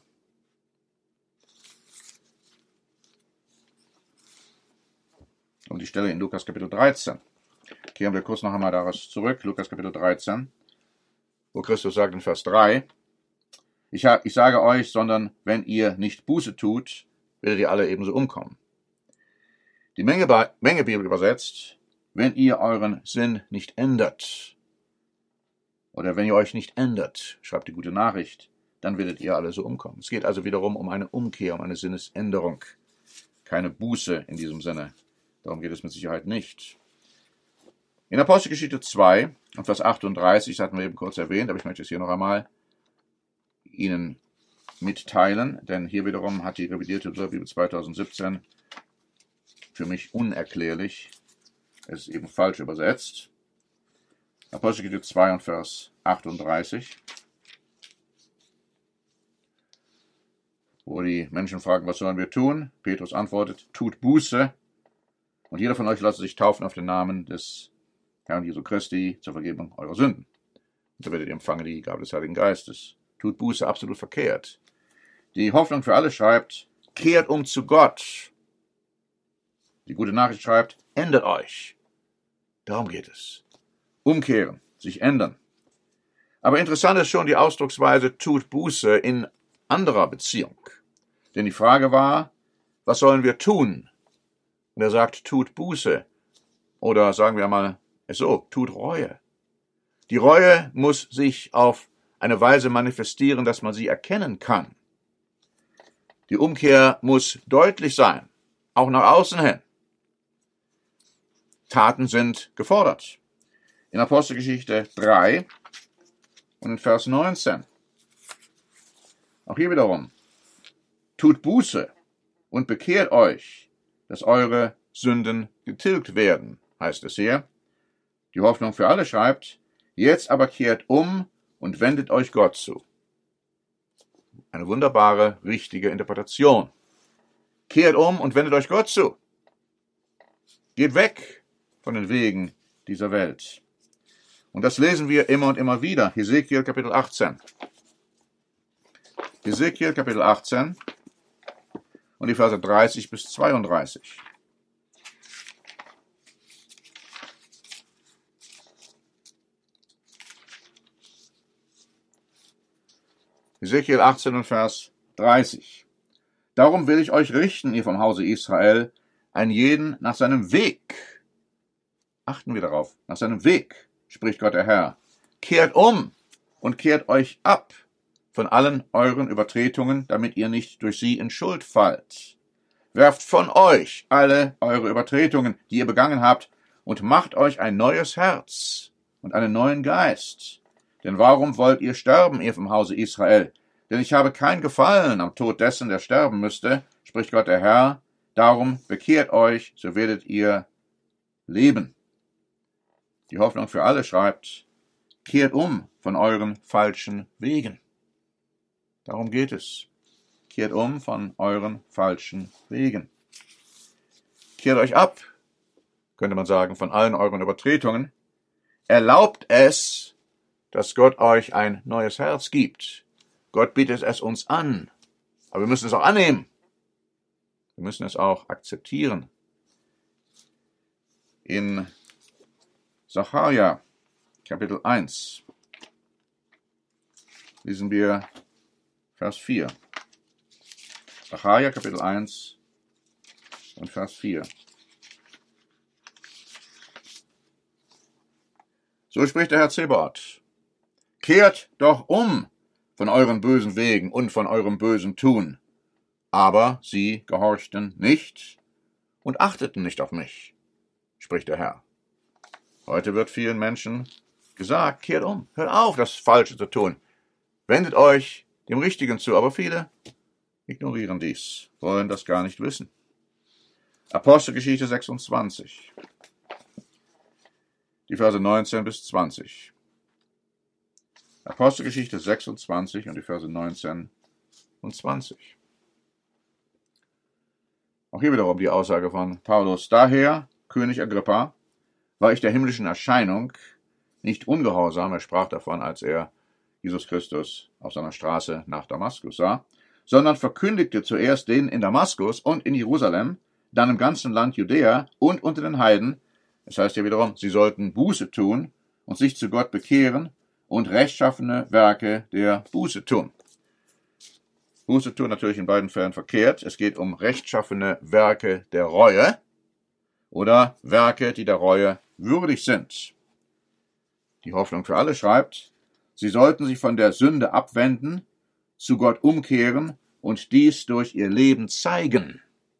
um die Stelle in Lukas Kapitel 13. Kehren wir kurz noch einmal daraus zurück, Lukas Kapitel 13, wo Christus sagt in Vers 3, ich sage euch, sondern wenn ihr nicht Buße tut, werdet ihr alle ebenso umkommen. Die Mengebibel übersetzt, wenn ihr euren Sinn nicht ändert, oder wenn ihr euch nicht ändert, schreibt die gute Nachricht, dann werdet ihr alle so umkommen. Es geht also wiederum um eine Umkehr, um eine Sinnesänderung, keine Buße in diesem Sinne. Darum geht es mit Sicherheit nicht. In Apostelgeschichte 2 und Vers 38, das hatten wir eben kurz erwähnt, aber ich möchte es hier noch einmal Ihnen mitteilen, denn hier wiederum hat die revidierte Lutherbibel 2017 für mich unerklärlich, es ist eben falsch übersetzt. Apostelgeschichte 2 und Vers 38. wo die Menschen fragen, was sollen wir tun? Petrus antwortet, tut Buße, und jeder von euch lasse sich taufen auf den Namen des Herrn Jesu Christi zur Vergebung eurer Sünden. Und so werdet ihr empfangen die Gabe des Heiligen Geistes. Tut Buße, absolut verkehrt. Die Hoffnung für alle schreibt, kehrt um zu Gott. Die gute Nachricht schreibt, ändert euch. Darum geht es. Umkehren, sich ändern. Aber interessant ist schon die Ausdrucksweise, tut Buße in anderer Beziehung. Denn die Frage war, was sollen wir tun? Und er sagt, tut Buße. Oder sagen wir mal es so, tut Reue. Die Reue muss sich auf eine Weise manifestieren, dass man sie erkennen kann. Die Umkehr muss deutlich sein, auch nach außen hin. Taten sind gefordert. In Apostelgeschichte 3 und in Vers 19. Auch hier wiederum. Tut Buße und bekehrt euch, dass eure Sünden getilgt werden, heißt es hier. Die Hoffnung für alle schreibt, jetzt aber kehrt um und wendet euch Gott zu. Eine wunderbare, richtige Interpretation. Kehrt um und wendet euch Gott zu. Geht weg von den Wegen dieser Welt. Und das lesen wir immer und immer wieder. Hesekiel Kapitel 18. Hesekiel Kapitel 18 und die Verse 30 bis 32. Hesekiel 18 und Vers 30. Darum will ich euch richten, ihr vom Hause Israel, einen jeden nach seinem Weg. Achten wir darauf, nach seinem Weg, spricht Gott der Herr. Kehrt um und kehrt euch ab von allen euren Übertretungen, damit ihr nicht durch sie in Schuld fallt. Werft von euch alle eure Übertretungen, die ihr begangen habt, und macht euch ein neues Herz und einen neuen Geist. Denn warum wollt ihr sterben, ihr vom Hause Israel? Denn ich habe kein Gefallen am Tod dessen, der sterben müsste, spricht Gott der Herr. Darum bekehrt euch, so werdet ihr leben. Die Hoffnung für alle schreibt, kehrt um von euren falschen Wegen. Darum geht es. Kehrt um von euren falschen Wegen. Kehrt euch ab, könnte man sagen, von allen euren Übertretungen. Erlaubt es, dass Gott euch ein neues Herz gibt. Gott bietet es uns an, aber wir müssen es auch annehmen. Wir müssen es auch akzeptieren. In Sacharja, Kapitel 1, lesen wir Vers 4. Sacharja, Kapitel 1 und Vers 4. So spricht der Herr Zebaoth. Kehrt doch um von euren bösen Wegen und von eurem bösen Tun. Aber sie gehorchten nicht und achteten nicht auf mich, spricht der Herr. Heute wird vielen Menschen gesagt, kehrt um, hört auf, das Falsche zu tun. Wendet euch dem Richtigen zu, aber viele ignorieren dies, wollen das gar nicht wissen. Apostelgeschichte 26, die Verse 19 bis 20. Apostelgeschichte 26 und die Verse 19 und 20. Auch hier wiederum die Aussage von Paulus. Daher, König Agrippa, war ich der himmlischen Erscheinung nicht ungehorsam, er sprach davon, als er Jesus Christus auf seiner Straße nach Damaskus sah, sondern verkündigte zuerst denen in Damaskus und in Jerusalem, dann im ganzen Land Judäa und unter den Heiden, das heißt ja wiederum, sie sollten Buße tun und sich zu Gott bekehren und rechtschaffene Werke der Buße tun. Buße tun natürlich in beiden Fällen verkehrt. Es geht um rechtschaffene Werke der Reue oder Werke, die der Reue würdig sind. Die Hoffnung für alle schreibt, sie sollten sich von der Sünde abwenden, zu Gott umkehren und dies durch ihr Leben zeigen.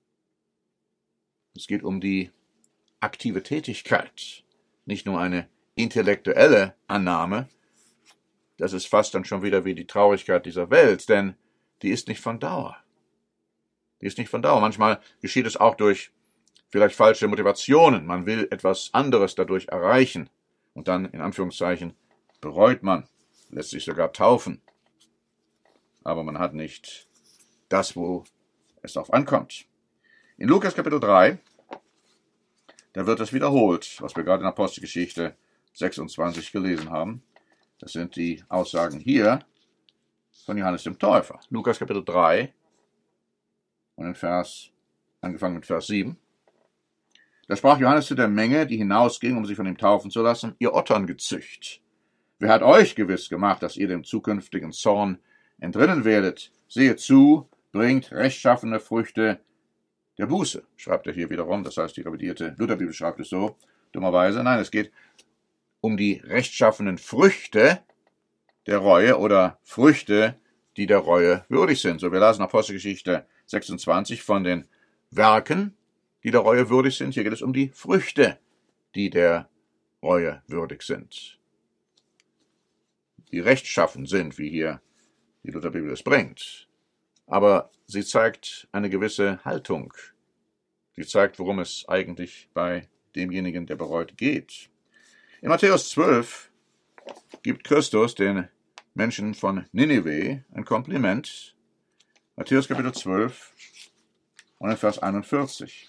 Es geht um die aktive Tätigkeit, nicht nur eine intellektuelle Annahme. Das ist fast dann schon wieder wie die Traurigkeit dieser Welt, denn die ist nicht von Dauer. Die ist nicht von Dauer. Manchmal geschieht es auch durch vielleicht falsche Motivationen. Man will etwas anderes dadurch erreichen. Und dann, in Anführungszeichen, bereut man, lässt sich sogar taufen. Aber man hat nicht das, wo es darauf ankommt. In Lukas Kapitel 3, da wird es wiederholt, was wir gerade in Apostelgeschichte 26 gelesen haben. Das sind die Aussagen hier von Johannes dem Täufer. Lukas Kapitel 3 und angefangen mit Vers 7. Da sprach Johannes zu der Menge, die hinausging, um sich von ihm taufen zu lassen: Ihr Otterngezücht, wer hat euch gewiss gemacht, dass ihr dem zukünftigen Zorn entrinnen werdet? Sehet zu, bringt rechtschaffene Früchte der Buße, schreibt er hier wiederum, das heißt, die revidierte Lutherbibel schreibt es so, dummerweise. Nein, es geht um die rechtschaffenen Früchte der Reue oder Früchte, die der Reue würdig sind. So, wir lasen Apostelgeschichte 26 von den Werken, die der Reue würdig sind. Hier geht es um die Früchte, die der Reue würdig sind. Die rechtschaffen sind, wie hier die Lutherbibel es bringt. Aber sie zeigt eine gewisse Haltung. Sie zeigt, worum es eigentlich bei demjenigen, der bereut, geht. In Matthäus 12 gibt Christus den Menschen von Ninive ein Kompliment. Matthäus Kapitel 12 und in Vers 41.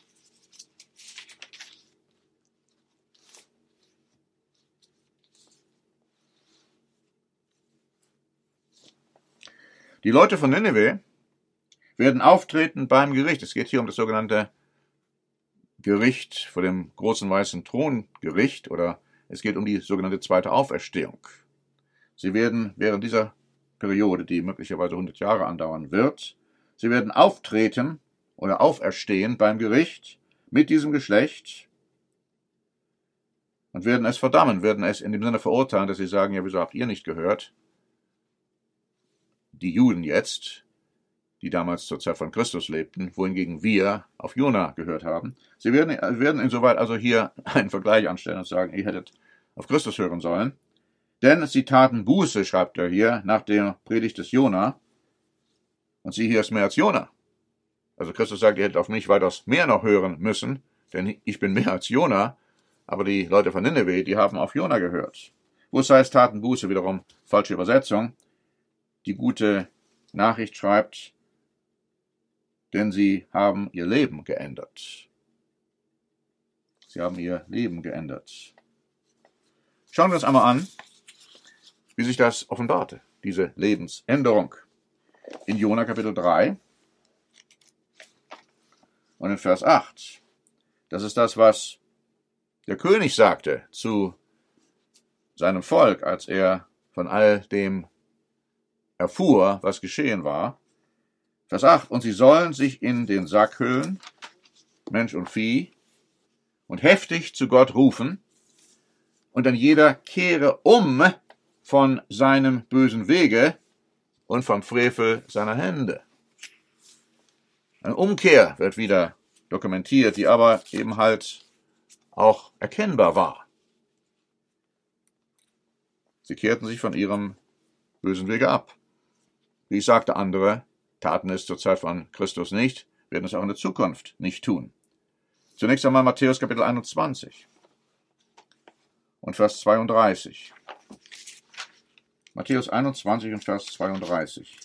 Die Leute von Ninive werden auftreten beim Gericht. Es geht hier um das sogenannte Gericht vor dem großen weißen Throngericht, oder es geht um die sogenannte zweite Auferstehung. Sie werden während dieser Periode, die möglicherweise 100 Jahre andauern wird, sie werden auftreten oder auferstehen beim Gericht mit diesem Geschlecht und werden es verdammen, werden es in dem Sinne verurteilen, dass sie sagen: Ja, wieso habt ihr nicht gehört? Die Juden jetzt, die damals zur Zeit von Christus lebten, wohingegen wir auf Jona gehört haben. Sie werden insoweit also hier einen Vergleich anstellen und sagen, ihr hättet auf Christus hören sollen. Denn sie taten Buße, schreibt er hier, nach der Predigt des Jona. Und sie hier ist mehr als Jona. Also Christus sagt, ihr hättet auf mich weitaus mehr noch hören müssen, denn ich bin mehr als Jona. Aber die Leute von Nineveh, die haben auf Jona gehört. Wo es heißt, taten Buße, wiederum falsche Übersetzung. Die gute Nachricht schreibt, denn sie haben ihr Leben geändert. Sie haben ihr Leben geändert. Schauen wir uns einmal an, wie sich das offenbarte, diese Lebensänderung. In Jona Kapitel 3 und in Vers 8. Das ist das, was der König sagte zu seinem Volk, als er von all dem erfuhr, was geschehen war. Vers 8. Und sie sollen sich in den Sack hüllen, Mensch und Vieh, und heftig zu Gott rufen, und dann jeder kehre um von seinem bösen Wege und vom Frevel seiner Hände. Eine Umkehr wird wieder dokumentiert, die aber eben halt auch erkennbar war. Sie kehrten sich von ihrem bösen Wege ab. Wie ich sagte, andere taten es zur Zeit von Christus nicht, werden es auch in der Zukunft nicht tun. Zunächst einmal Matthäus Kapitel 21 und Vers 32. Matthäus 21 und Vers 32.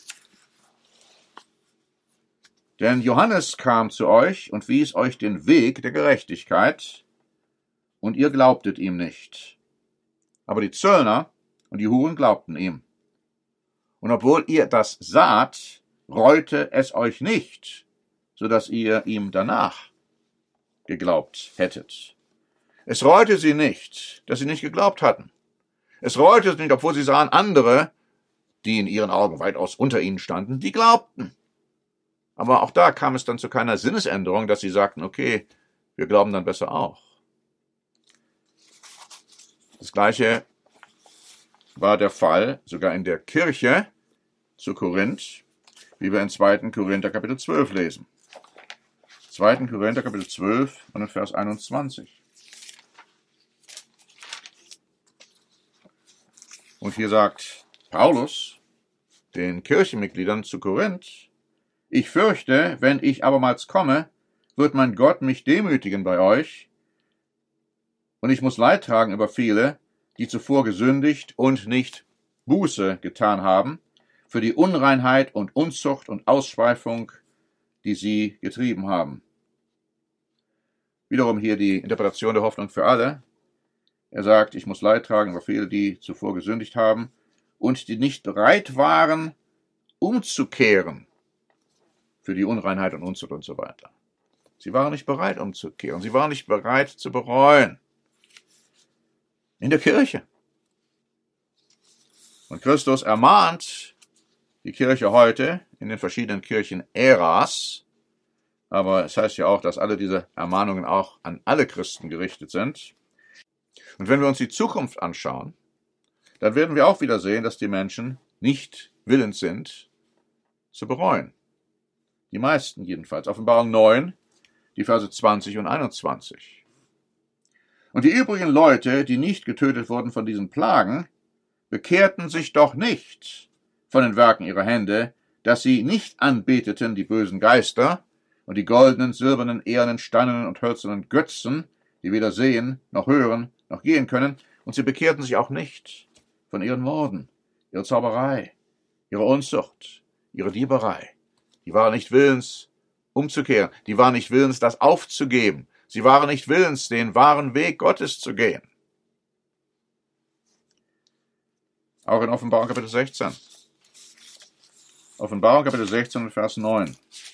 Denn Johannes kam zu euch und wies euch den Weg der Gerechtigkeit, und ihr glaubtet ihm nicht. Aber die Zöllner und die Huren glaubten ihm. Und obwohl ihr das saht, reute es euch nicht, so dass ihr ihm danach geglaubt hättet. Es reute sie nicht, dass sie nicht geglaubt hatten. Es reute sie nicht, obwohl sie sahen andere, die in ihren Augen weitaus unter ihnen standen, die glaubten. Aber auch da kam es dann zu keiner Sinnesänderung, dass sie sagten, okay, wir glauben dann besser auch. Das Gleiche war der Fall sogar in der Kirche zu Korinth, wie wir in 2. Korinther Kapitel 12 lesen. 2. Korinther Kapitel 12 und in Vers 21. Und hier sagt Paulus den Kirchenmitgliedern zu Korinth: Ich fürchte, wenn ich abermals komme, wird mein Gott mich demütigen bei euch, und ich muss Leid tragen über viele, die zuvor gesündigt und nicht Buße getan haben, für die Unreinheit und Unzucht und Ausschweifung, die sie getrieben haben. Wiederum hier die Interpretation der Hoffnung für alle. Er sagt, ich muss Leid tragen über viele, die zuvor gesündigt haben und die nicht bereit waren, umzukehren für die Unreinheit und Unzucht und so weiter. Sie waren nicht bereit, umzukehren. Sie waren nicht bereit zu bereuen. In der Kirche. Und Christus ermahnt die Kirche heute in den verschiedenen Kirchenäras, aber es heißt ja auch, dass alle diese Ermahnungen auch an alle Christen gerichtet sind. Und wenn wir uns die Zukunft anschauen, dann werden wir auch wieder sehen, dass die Menschen nicht willens sind, zu bereuen. Die meisten jedenfalls. Offenbarung 9, die Verse 20 und 21. Und die übrigen Leute, die nicht getötet wurden von diesen Plagen, bekehrten sich doch nicht von den Werken ihrer Hände, dass sie nicht anbeteten die bösen Geister und die goldenen, silbernen, ehernen, steinernen und hölzernen Götzen, die weder sehen, noch hören, noch gehen können, und sie bekehrten sich auch nicht von ihren Morden, ihrer Zauberei, ihrer Unzucht, ihrer Dieberei. Die waren nicht willens, umzukehren. Die waren nicht willens, das aufzugeben. Sie waren nicht willens, den wahren Weg Gottes zu gehen. Auch in Offenbarung Kapitel 16. Offenbarung Kapitel 16 Vers 9.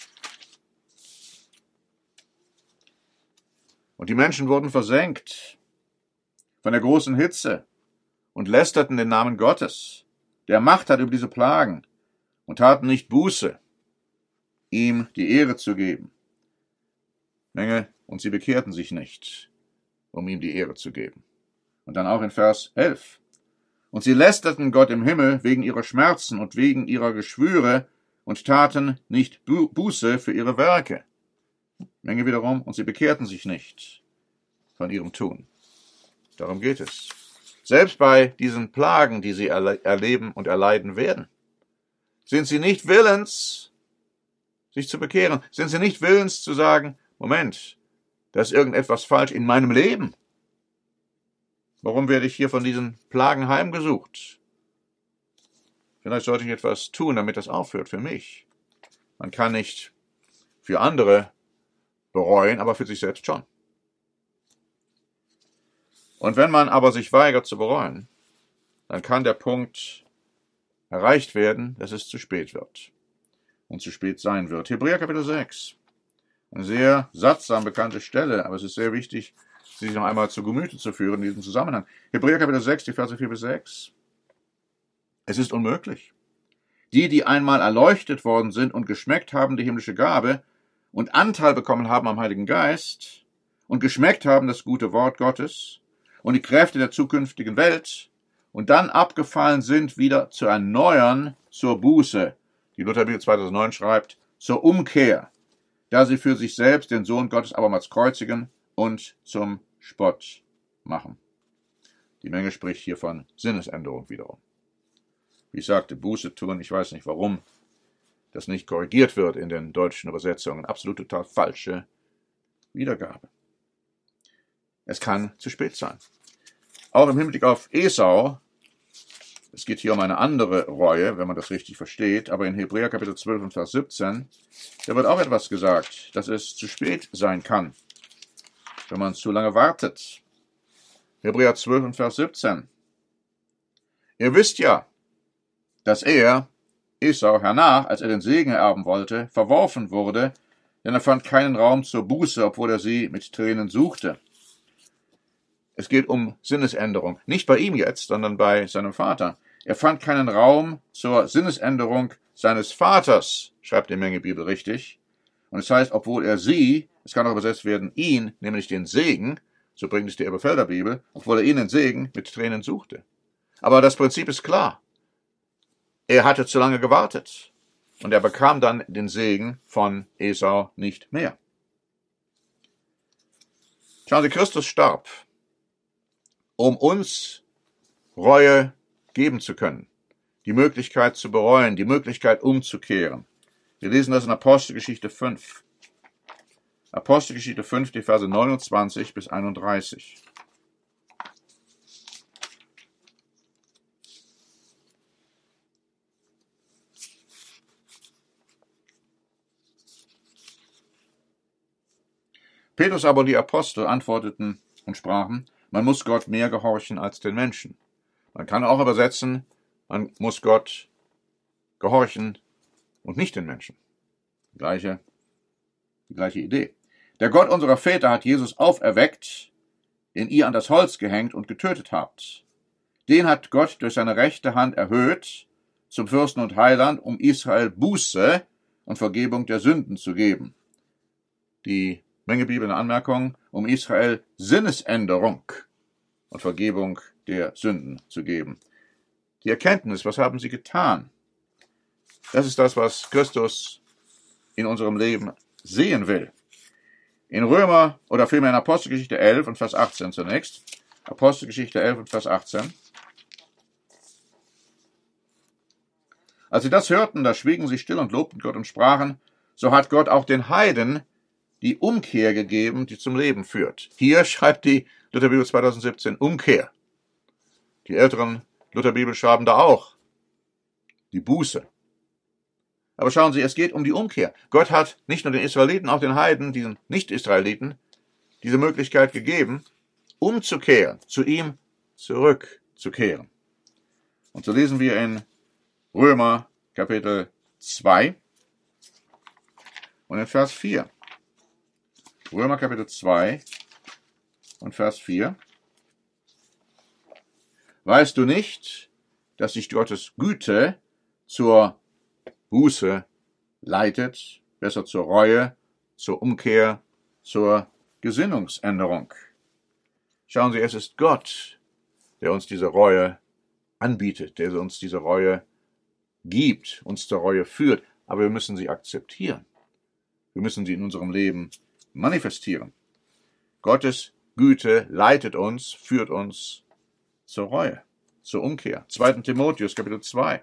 Und die Menschen wurden versenkt von der großen Hitze und lästerten den Namen Gottes, der Macht hat über diese Plagen, und taten nicht Buße, ihm die Ehre zu geben. Und sie bekehrten sich nicht, um ihm die Ehre zu geben. Und dann auch in Vers 11. Und sie lästerten Gott im Himmel wegen ihrer Schmerzen und wegen ihrer Geschwüre und taten nicht Buße für ihre Werke. Wiederum, und sie bekehrten sich nicht von ihrem Tun. Darum geht es. Selbst bei diesen Plagen, die sie erleben und erleiden werden, sind sie nicht willens, sich zu bekehren. Sind sie nicht willens zu sagen, Moment, da ist irgendetwas falsch in meinem Leben. Warum werde ich hier von diesen Plagen heimgesucht? Vielleicht sollte ich etwas tun, damit das aufhört für mich. Man kann nicht für andere bereuen, aber für sich selbst schon. Und wenn man aber sich weigert zu bereuen, dann kann der Punkt erreicht werden, dass es zu spät wird und zu spät sein wird. Hebräer Kapitel 6. Eine sehr sattsam bekannte Stelle, aber es ist sehr wichtig, sie sich noch einmal zu Gemüte zu führen in diesem Zusammenhang. Hebräer Kapitel 6, die Verse 4 bis 6. Es ist unmöglich. Die einmal erleuchtet worden sind und geschmeckt haben die himmlische Gabe und Anteil bekommen haben am Heiligen Geist und geschmeckt haben das gute Wort Gottes und die Kräfte der zukünftigen Welt und dann abgefallen sind, wieder zu erneuern zur Buße. Die Lutherbibel 2009 schreibt, zur Umkehr, da sie für sich selbst den Sohn Gottes abermals kreuzigen und zum Spott machen. Die Menge spricht hier von Sinnesänderung wiederum. Wie ich sagte, Buße tun, ich weiß nicht warum das nicht korrigiert wird in den deutschen Übersetzungen. Absolut total falsche Wiedergabe. Es kann zu spät sein. Auch im Hinblick auf Esau, es geht hier um eine andere Reue, wenn man das richtig versteht, aber in Hebräer Kapitel 12 und Vers 17, da wird auch etwas gesagt, dass es zu spät sein kann, wenn man zu lange wartet. Hebräer 12 und Vers 17. Ihr wisst ja, dass er, Esau, hernach, als er den Segen ererben wollte, verworfen wurde, denn er fand keinen Raum zur Buße, obwohl er sie mit Tränen suchte. Es geht um Sinnesänderung. Nicht bei ihm jetzt, sondern bei seinem Vater. Er fand keinen Raum zur Sinnesänderung seines Vaters, schreibt die Menge Bibel richtig. Und es heißt, obwohl er sie, es kann auch übersetzt werden, ihn, nämlich den Segen, so bringt es die Elberfelder Bibel, obwohl er ihn den Segen mit Tränen suchte. Aber das Prinzip ist klar. Er hatte zu lange gewartet. Und er bekam dann den Segen von Esau nicht mehr. Schauen Sie, Christus starb, um uns Reue geben zu können, die Möglichkeit zu bereuen, die Möglichkeit umzukehren. Wir lesen das in Apostelgeschichte 5. Apostelgeschichte 5, die Verse 29 bis 31. Petrus aber und die Apostel antworteten und sprachen, man muss Gott mehr gehorchen als den Menschen. Man kann auch übersetzen, man muss Gott gehorchen und nicht den Menschen. Die gleiche Idee. Der Gott unserer Väter hat Jesus auferweckt, den ihr an das Holz gehängt und getötet habt. Den hat Gott durch seine rechte Hand erhöht zum Fürsten und Heiland, um Israel Buße und Vergebung der Sünden zu geben. Die Mengebibel eine Anmerkung, um Israel Sinnesänderung und Vergebung der Sünden zu geben. Die Erkenntnis, was haben sie getan? Das ist das, was Christus in unserem Leben sehen will. In Römer, oder vielmehr in Apostelgeschichte 11 und Vers 18 zunächst. Apostelgeschichte 11 und Vers 18. Als sie das hörten, da schwiegen sie still und lobten Gott und sprachen, so hat Gott auch den Heiden die Umkehr gegeben, die zum Leben führt. Hier schreibt die Lutherbibel 2017 Umkehr. Die älteren Lutherbibel schreiben da auch die Buße. Aber schauen Sie, es geht um die Umkehr. Gott hat nicht nur den Israeliten, auch den Heiden, diesen Nicht-Israeliten, diese Möglichkeit gegeben, umzukehren, zu ihm zurückzukehren. Und so lesen wir in Römer Kapitel 2 und in Vers 4. Römer Kapitel 2 und Vers 4. Weißt du nicht, dass sich Gottes Güte zur Buße leitet, besser zur Reue, zur Umkehr, zur Gesinnungsänderung? Schauen Sie, es ist Gott, der uns diese Reue anbietet, der uns diese Reue gibt, uns zur Reue führt, aber wir müssen sie akzeptieren. Wir müssen sie in unserem Leben manifestieren. Gottes Güte leitet uns, führt uns zur Reue, zur Umkehr. 2. Timotheus, Kapitel 2.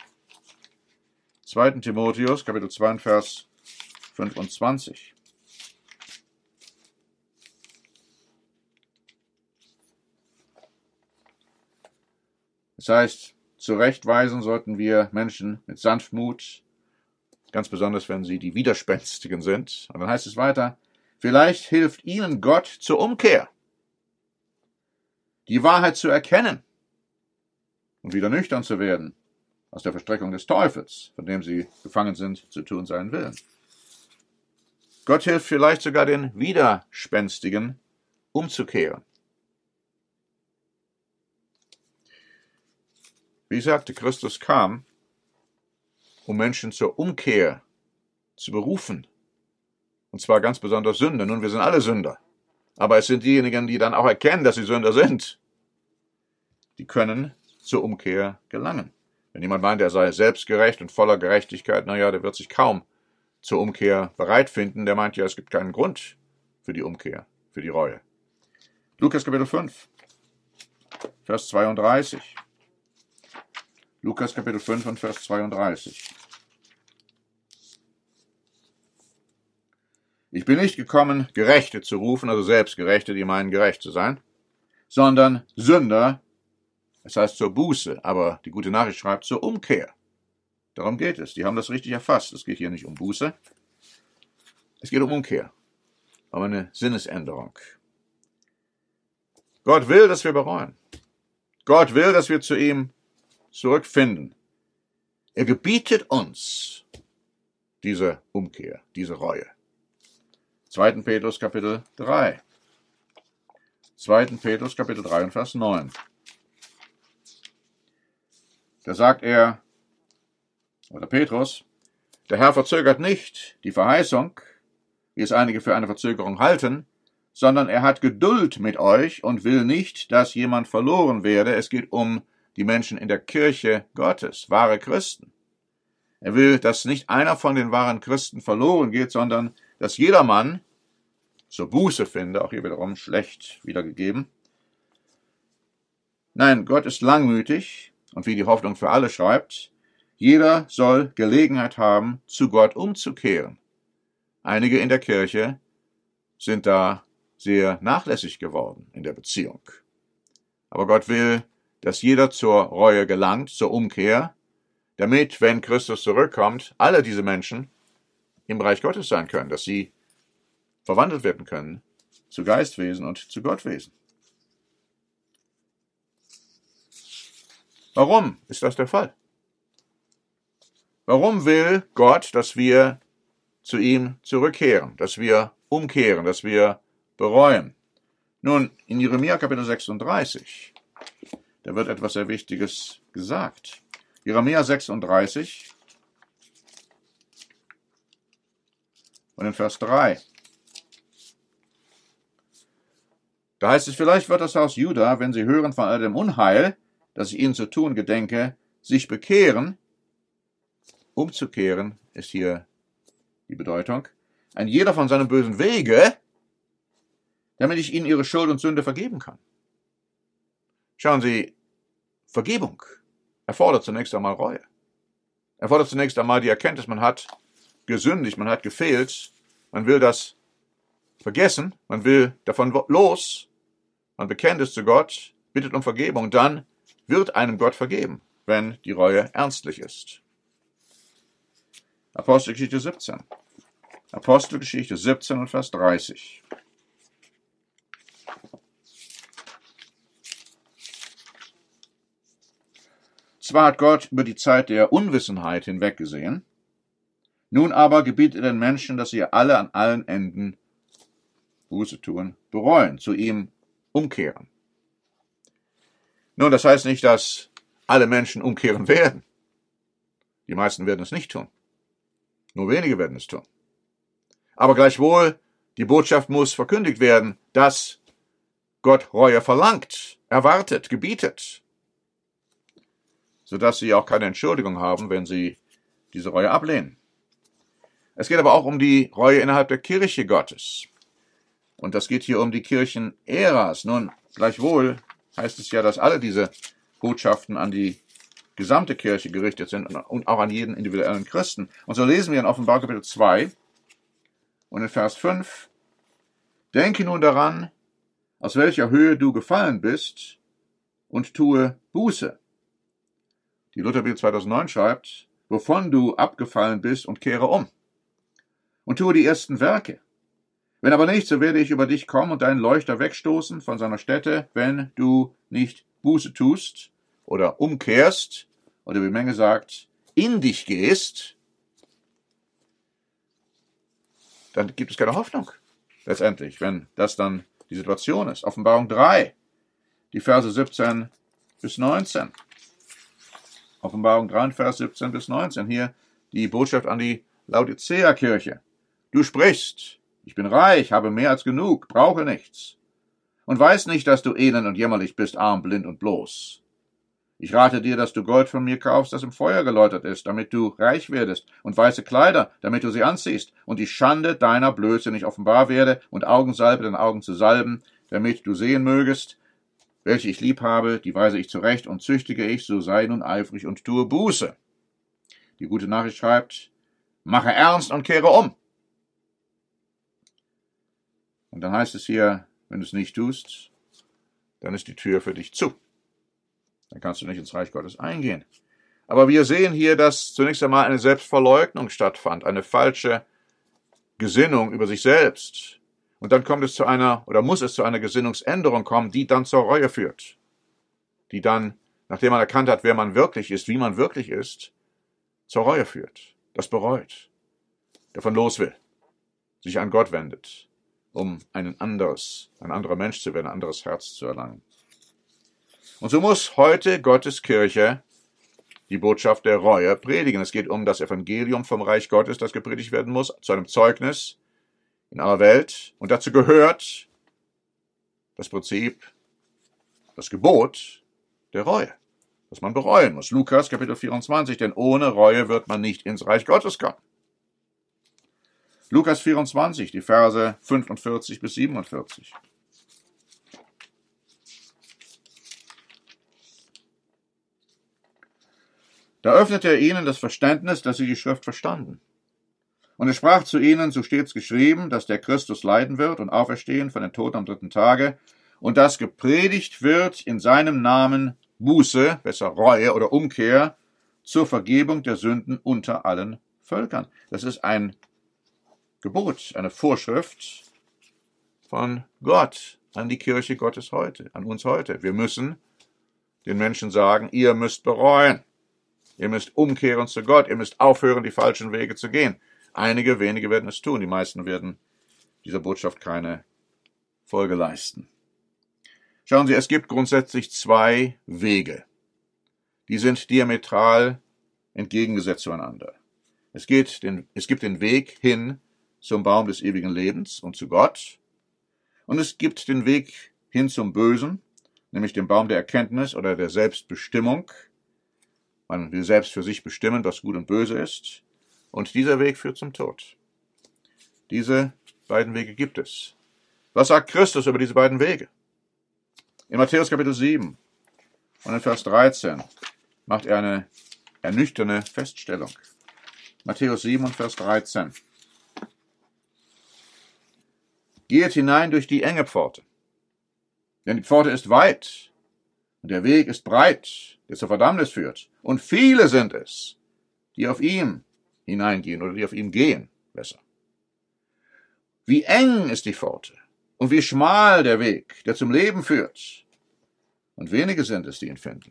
2. Timotheus, Kapitel 2, Vers 25. Das heißt, zurechtweisen sollten wir Menschen mit Sanftmut, ganz besonders wenn sie die Widerspenstigen sind. Und dann heißt es weiter, vielleicht hilft ihnen Gott zur Umkehr, die Wahrheit zu erkennen und wieder nüchtern zu werden aus der Verstrickung des Teufels, von dem sie gefangen sind, zu tun seinen Willen. Gott hilft vielleicht sogar den Widerspenstigen, umzukehren. Wie ich sagte, Christus kam, um Menschen zur Umkehr zu berufen. Und zwar ganz besonders Sünder. Nun, wir sind alle Sünder. Aber es sind diejenigen, die dann auch erkennen, dass sie Sünder sind. Die können zur Umkehr gelangen. Wenn jemand meint, er sei selbstgerecht und voller Gerechtigkeit, der wird sich kaum zur Umkehr bereit finden. Der meint ja, es gibt keinen Grund für die Umkehr, für die Reue. Lukas Kapitel 5, Vers 32. Lukas Kapitel 5 und Vers 32. Ich bin nicht gekommen, Gerechte zu rufen, also Selbstgerechte, die meinen, gerecht zu sein, sondern Sünder, das heißt zur Buße, aber die gute Nachricht schreibt zur Umkehr. Darum geht es. Die haben das richtig erfasst. Es geht hier nicht um Buße. Es geht um Umkehr, um eine Sinnesänderung. Gott will, dass wir bereuen. Gott will, dass wir zu ihm zurückfinden. Er gebietet uns diese Umkehr, diese Reue. 2. Petrus Kapitel 3. 2. Petrus Kapitel 3 und Vers 9. Da sagt er, oder Petrus, der Herr verzögert nicht die Verheißung, wie es einige für eine Verzögerung halten, sondern er hat Geduld mit euch und will nicht, dass jemand verloren werde. Es geht um die Menschen in der Kirche Gottes, wahre Christen. Er will, dass nicht einer von den wahren Christen verloren geht, sondern dass jedermann zur Buße finde, auch hier wiederum schlecht wiedergegeben. Nein, Gott ist langmütig und wie die Hoffnung für alle schreibt, jeder soll Gelegenheit haben, zu Gott umzukehren. Einige in der Kirche sind da sehr nachlässig geworden in der Beziehung. Aber Gott will, dass jeder zur Reue gelangt, zur Umkehr, damit, wenn Christus zurückkommt, alle diese Menschen im Reich Gottes sein können, dass sie verwandelt werden können zu Geistwesen und zu Gottwesen. Warum ist das der Fall? Warum will Gott, dass wir zu ihm zurückkehren, dass wir umkehren, dass wir bereuen? Nun, in Jeremia Kapitel 36, da wird etwas sehr Wichtiges gesagt. Jeremia 36 und in Vers 3. Da heißt es, vielleicht wird das Haus Juda, wenn sie hören von all dem Unheil, das ich ihnen zu tun gedenke, sich bekehren. Umzukehren ist hier die Bedeutung. Ein jeder von seinem bösen Wege, damit ich ihnen ihre Schuld und Sünde vergeben kann. Schauen Sie, Vergebung erfordert zunächst einmal Reue. Erfordert zunächst einmal die Erkenntnis, man hat gesündigt, man hat gefehlt, man will das vergessen, man will davon los, man bekennt es zu Gott, bittet um Vergebung, dann wird einem Gott vergeben, wenn die Reue ernstlich ist. Apostelgeschichte 17. Apostelgeschichte 17 und Vers 30. Zwar hat Gott über die Zeit der Unwissenheit hinweggesehen, nun aber gebietet er den Menschen, dass sie alle an allen Enden Buße tun, bereuen, zu ihm umkehren. Nun, das heißt nicht, dass alle Menschen umkehren werden. Die meisten werden es nicht tun. Nur wenige werden es tun. Aber gleichwohl, die Botschaft muss verkündigt werden, dass Gott Reue verlangt, erwartet, gebietet, sodass sie auch keine Entschuldigung haben, wenn sie diese Reue ablehnen. Es geht aber auch um die Reue innerhalb der Kirche Gottes. Und das geht hier um die Kirchenäras. Nun, gleichwohl heißt es ja, dass alle diese Botschaften an die gesamte Kirche gerichtet sind und auch an jeden individuellen Christen. Und so lesen wir in Offenbarung Kapitel 2 und in Vers 5, denke nun daran, aus welcher Höhe du gefallen bist, und tue Buße. Die Lutherbibel 2009 schreibt, wovon du abgefallen bist, und kehre um. Und tue die ersten Werke. Wenn aber nicht, so werde ich über dich kommen und deinen Leuchter wegstoßen von seiner Stätte, wenn du nicht Buße tust oder umkehrst, oder wie Menge sagt, in dich gehst, dann gibt es keine Hoffnung, letztendlich, wenn das dann die Situation ist. Offenbarung 3, die Verse 17 bis 19. Offenbarung 3, Vers 17 bis 19. Hier die Botschaft an die Laodicea-Kirche. Du sprichst, ich bin reich, habe mehr als genug, brauche nichts. Und weiß nicht, dass du elend und jämmerlich bist, arm, blind und bloß. Ich rate dir, dass du Gold von mir kaufst, das im Feuer geläutert ist, damit du reich werdest, und weiße Kleider, damit du sie anziehst, und die Schande deiner Blöße nicht offenbar werde, und Augensalbe deine Augen zu salben, damit du sehen mögest, welche ich lieb habe, die weise ich zurecht und züchtige ich, so sei nun eifrig und tue Buße. Die gute Nachricht schreibt, mache ernst und kehre um. Und dann heißt es hier, wenn du es nicht tust, dann ist die Tür für dich zu. Dann kannst du nicht ins Reich Gottes eingehen. Aber wir sehen hier, dass zunächst einmal eine Selbstverleugnung stattfand, eine falsche Gesinnung über sich selbst. Und dann kommt es zu einer, oder muss es zu einer Gesinnungsänderung kommen, die dann zur Reue führt. Die dann, nachdem man erkannt hat, wer man wirklich ist, wie man wirklich ist, zur Reue führt. Das bereut. Davon los will. Sich an Gott wendet, um ein anderer Mensch zu werden, ein anderes Herz zu erlangen. Und so muss heute Gottes Kirche die Botschaft der Reue predigen. Es geht um das Evangelium vom Reich Gottes, das gepredigt werden muss, zu einem Zeugnis in aller Welt. Und dazu gehört das Prinzip, das Gebot der Reue, dass man bereuen muss. Lukas Kapitel 24, denn ohne Reue wird man nicht ins Reich Gottes kommen. Lukas 24, die Verse 45 bis 47. Da öffnete er ihnen das Verständnis, dass sie die Schrift verstanden. Und er sprach zu ihnen, so steht's geschrieben, dass der Christus leiden wird und auferstehen von den Toten am 3. Tage, und dass gepredigt wird in seinem Namen Buße, besser Reue oder Umkehr, zur Vergebung der Sünden unter allen Völkern. Das ist ein Gebot, eine Vorschrift, von Gott an die Kirche Gottes heute, an uns heute. Wir müssen den Menschen sagen, ihr müsst bereuen. Ihr müsst umkehren zu Gott. Ihr müsst aufhören, die falschen Wege zu gehen. Einige wenige werden es tun. Die meisten werden dieser Botschaft keine Folge leisten. Schauen Sie, es gibt grundsätzlich zwei Wege. Die sind diametral entgegengesetzt zueinander. Es gibt den Weg hin zum Baum des ewigen Lebens und zu Gott. Und es gibt den Weg hin zum Bösen, nämlich dem Baum der Erkenntnis oder der Selbstbestimmung. Man will selbst für sich bestimmen, was gut und böse ist. Und dieser Weg führt zum Tod. Diese beiden Wege gibt es. Was sagt Christus über diese beiden Wege? In Matthäus Kapitel 7 und in Vers 13 macht er eine ernüchternde Feststellung. Matthäus 7 und Vers 13. Geht hinein durch die enge Pforte, denn die Pforte ist weit und der Weg ist breit, der zur Verdammnis führt. Und viele sind es, die auf ihm hineingehen oder die auf ihm gehen, besser. Wie eng ist die Pforte und wie schmal der Weg, der zum Leben führt. Und wenige sind es, die ihn finden.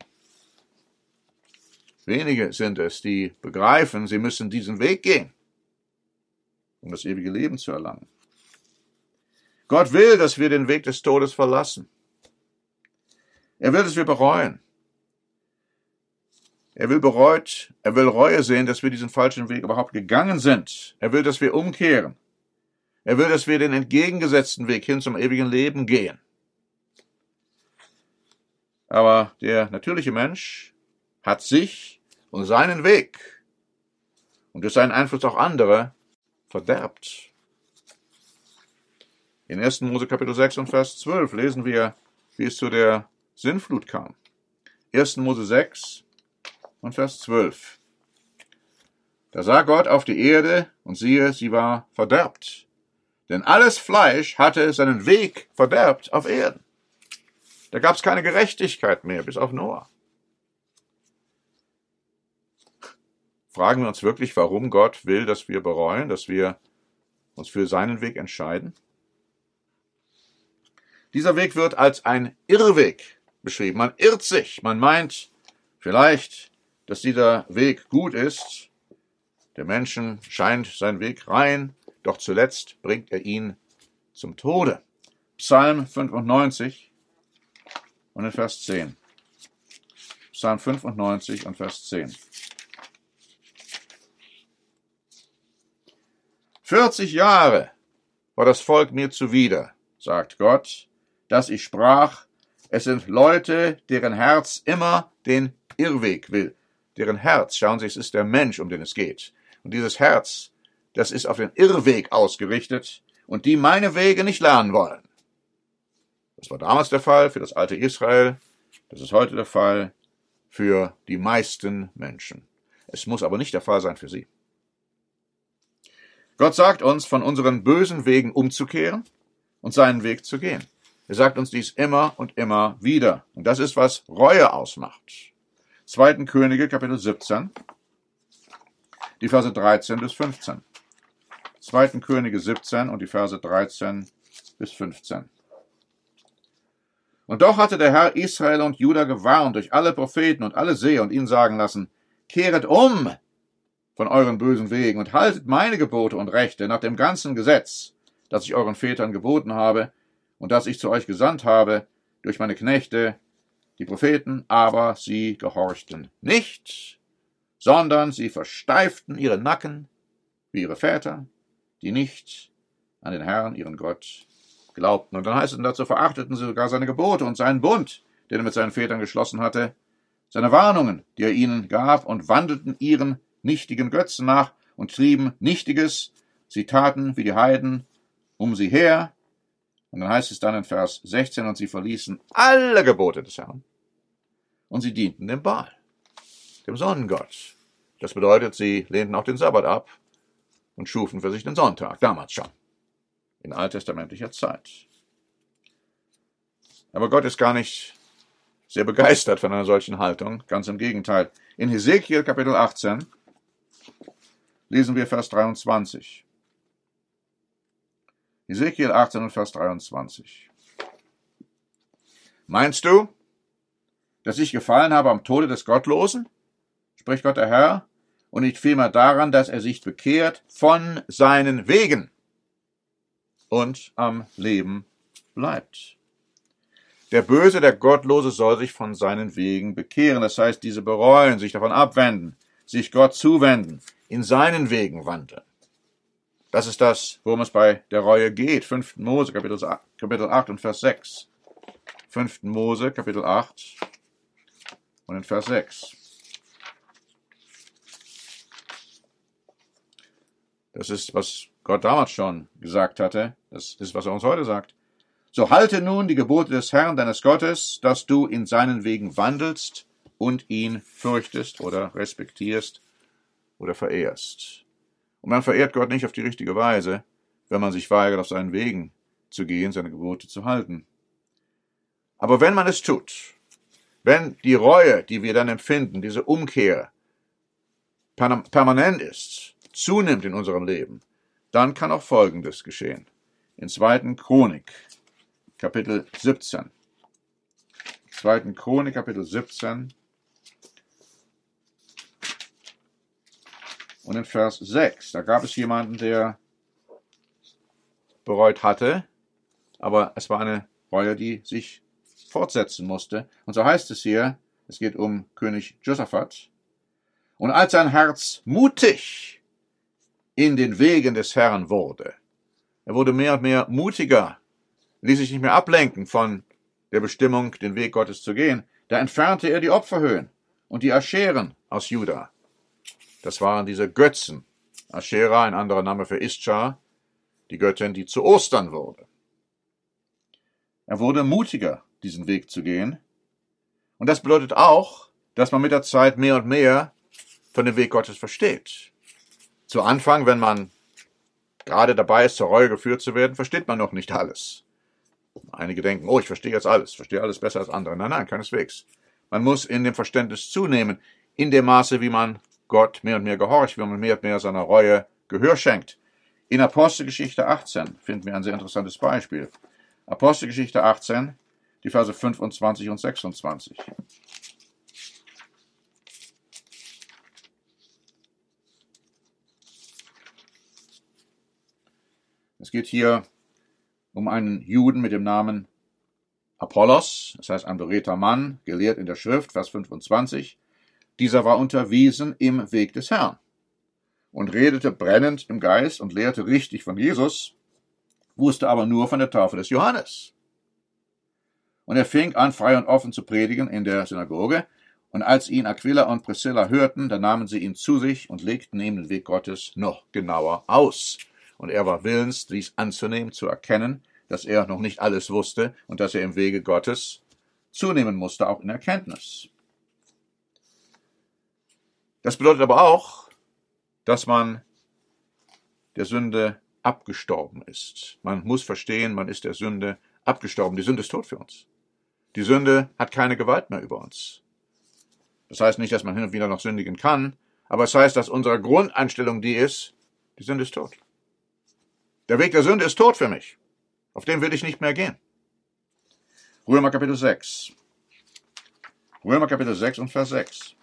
Wenige sind es, die begreifen, sie müssen diesen Weg gehen, um das ewige Leben zu erlangen. Gott will, dass wir den Weg des Todes verlassen. Er will, dass wir bereuen. Er will Reue sehen, dass wir diesen falschen Weg überhaupt gegangen sind. Er will, dass wir umkehren. Er will, dass wir den entgegengesetzten Weg hin zum ewigen Leben gehen. Aber der natürliche Mensch hat sich und seinen Weg und durch seinen Einfluss auch andere verderbt. In 1. Mose Kapitel 6 und Vers 12 lesen wir, wie es zu der Sintflut kam. 1. Mose 6 und Vers 12. Da sah Gott auf die Erde, und siehe, sie war verderbt. Denn alles Fleisch hatte seinen Weg verderbt auf Erden. Da gab es keine Gerechtigkeit mehr, bis auf Noah. Fragen wir uns wirklich, warum Gott will, dass wir bereuen, dass wir uns für seinen Weg entscheiden? Dieser Weg wird als ein Irrweg beschrieben. Man irrt sich. Man meint vielleicht, dass dieser Weg gut ist. Der Menschen scheint sein Weg rein, doch zuletzt bringt er ihn zum Tode. Psalm 95 und in Vers 10. Psalm 95 und Vers 10. 40 Jahre war das Volk mir zuwider, sagt Gott, dass ich sprach, es sind Leute, deren Herz immer den Irrweg will. Deren Herz, schauen Sie, es ist der Mensch, um den es geht. Und dieses Herz, das ist auf den Irrweg ausgerichtet und die meine Wege nicht lernen wollen. Das war damals der Fall für das alte Israel, das ist heute der Fall für die meisten Menschen. Es muss aber nicht der Fall sein für sie. Gott sagt uns, von unseren bösen Wegen umzukehren und seinen Weg zu gehen. Er sagt uns dies immer und immer wieder. Und das ist, was Reue ausmacht. 2. Könige, Kapitel 17, die Verse 13 bis 15. 2. Könige 17 und die Verse 13 bis 15. Und doch hatte der Herr Israel und Juda gewarnt durch alle Propheten und alle Seher und ihnen sagen lassen, kehret um von euren bösen Wegen und haltet meine Gebote und Rechte nach dem ganzen Gesetz, das ich euren Vätern geboten habe und das ich zu euch gesandt habe durch meine Knechte, die Propheten, aber sie gehorchten nicht, sondern sie versteiften ihre Nacken wie ihre Väter, die nicht an den Herrn, ihren Gott, glaubten. Und dann heißt es, und dazu verachteten sie sogar seine Gebote und seinen Bund, den er mit seinen Vätern geschlossen hatte, seine Warnungen, die er ihnen gab, und wandelten ihren nichtigen Götzen nach und trieben Nichtiges. Sie taten wie die Heiden um sie her. Und dann heißt es dann in Vers 16, und sie verließen alle Gebote des Herrn. Und sie dienten dem Baal, dem Sonnengott. Das bedeutet, sie lehnten auch den Sabbat ab und schufen für sich den Sonntag, damals schon, in alttestamentlicher Zeit. Aber Gott ist gar nicht sehr begeistert von einer solchen Haltung, ganz im Gegenteil. In Hesekiel Kapitel 18 lesen wir Vers 23. Hesekiel 18 und Vers 23. Meinst du, dass ich gefallen habe am Tode des Gottlosen, spricht Gott der Herr, und nicht vielmehr daran, dass er sich bekehrt von seinen Wegen und am Leben bleibt. Der Böse, der Gottlose soll sich von seinen Wegen bekehren, das heißt, diese bereuen, sich davon abwenden, sich Gott zuwenden, in seinen Wegen wandeln. Das ist das, worum es bei der Reue geht. 5. Mose, Kapitel 8 und Vers 6. 5. Mose, Kapitel 8 und in Vers 6. Das ist, was Gott damals schon gesagt hatte. Das ist, was er uns heute sagt. So halte nun die Gebote des Herrn, deines Gottes, dass du in seinen Wegen wandelst und ihn fürchtest oder respektierst oder verehrst. Und man verehrt Gott nicht auf die richtige Weise, wenn man sich weigert, auf seinen Wegen zu gehen, seine Gebote zu halten. Aber wenn man es tut, wenn die Reue, die wir dann empfinden, diese Umkehr permanent ist, zunimmt in unserem Leben, dann kann auch Folgendes geschehen. In 2. Chronik, Kapitel 17. 2. Chronik, Kapitel 17 und in Vers 6. Da gab es jemanden, der bereut hatte, aber es war eine Reue, die sich fortsetzen musste. Und so heißt es hier, es geht um König Josaphat. Und als sein Herz mutig in den Wegen des Herrn wurde, er wurde mehr und mehr mutiger, ließ sich nicht mehr ablenken von der Bestimmung, den Weg Gottes zu gehen, da entfernte er die Opferhöhen und die Ascheren aus Juda. Das waren diese Götzen. Aschera, ein anderer Name für Ischar, die Göttin, die zu Ostern wurde. Er wurde mutiger, diesen Weg zu gehen. Und das bedeutet auch, dass man mit der Zeit mehr und mehr von dem Weg Gottes versteht. Zu Anfang, wenn man gerade dabei ist, zur Reue geführt zu werden, versteht man noch nicht alles. Einige denken, ich verstehe jetzt alles, verstehe alles besser als andere. Nein, keineswegs. Man muss in dem Verständnis zunehmen, in dem Maße, wie man Gott mehr und mehr gehorcht, wie man mehr und mehr seiner Reue Gehör schenkt. In Apostelgeschichte 18 finden wir ein sehr interessantes Beispiel. Apostelgeschichte 18, die Verse 25 und 26. Es geht hier um einen Juden mit dem Namen Apollos, das heißt ein beredter Mann, gelehrt in der Schrift, Vers 25. Dieser war unterwiesen im Weg des Herrn und redete brennend im Geist und lehrte richtig von Jesus, wusste aber nur von der Taufe des Johannes. Und er fing an, frei und offen zu predigen in der Synagoge, und als ihn Aquila und Priscilla hörten, da nahmen sie ihn zu sich und legten ihm den Weg Gottes noch genauer aus. Und er war willens, dies anzunehmen, zu erkennen, dass er noch nicht alles wusste und dass er im Wege Gottes zunehmen musste, auch in Erkenntnis. Das bedeutet aber auch, dass man der Sünde abgestorben ist. Man muss verstehen, man ist der Sünde abgestorben. Die Sünde ist tot für uns. Die Sünde hat keine Gewalt mehr über uns. Das heißt nicht, dass man hin und wieder noch sündigen kann, aber es heißt, dass unsere Grundeinstellung die ist, die Sünde ist tot. Der Weg der Sünde ist tot für mich. Auf den will ich nicht mehr gehen. Römer Kapitel 6. Römer Kapitel 6 und Vers 6.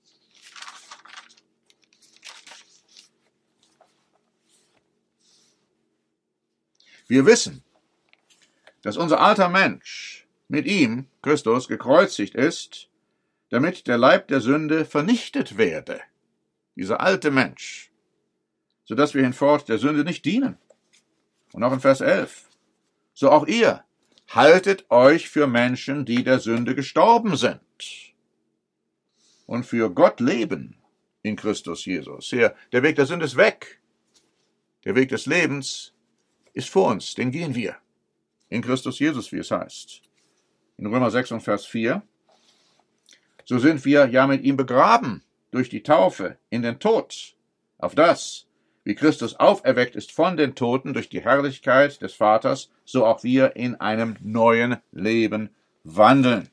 Wir wissen, dass unser alter Mensch mit ihm, Christus, gekreuzigt ist, damit der Leib der Sünde vernichtet werde, dieser alte Mensch, sodass wir hinfort der Sünde nicht dienen. Und auch in Vers 11, so auch ihr, haltet euch für Menschen, die der Sünde gestorben sind und für Gott leben in Christus Jesus. Hier, der Weg der Sünde ist weg. Der Weg des Lebens ist vor uns, den gehen wir. In Christus Jesus, wie es heißt. In Römer 6 und Vers 4. So sind wir ja mit ihm begraben durch die Taufe in den Tod, auf das, wie Christus auferweckt ist von den Toten durch die Herrlichkeit des Vaters, so auch wir in einem neuen Leben wandeln.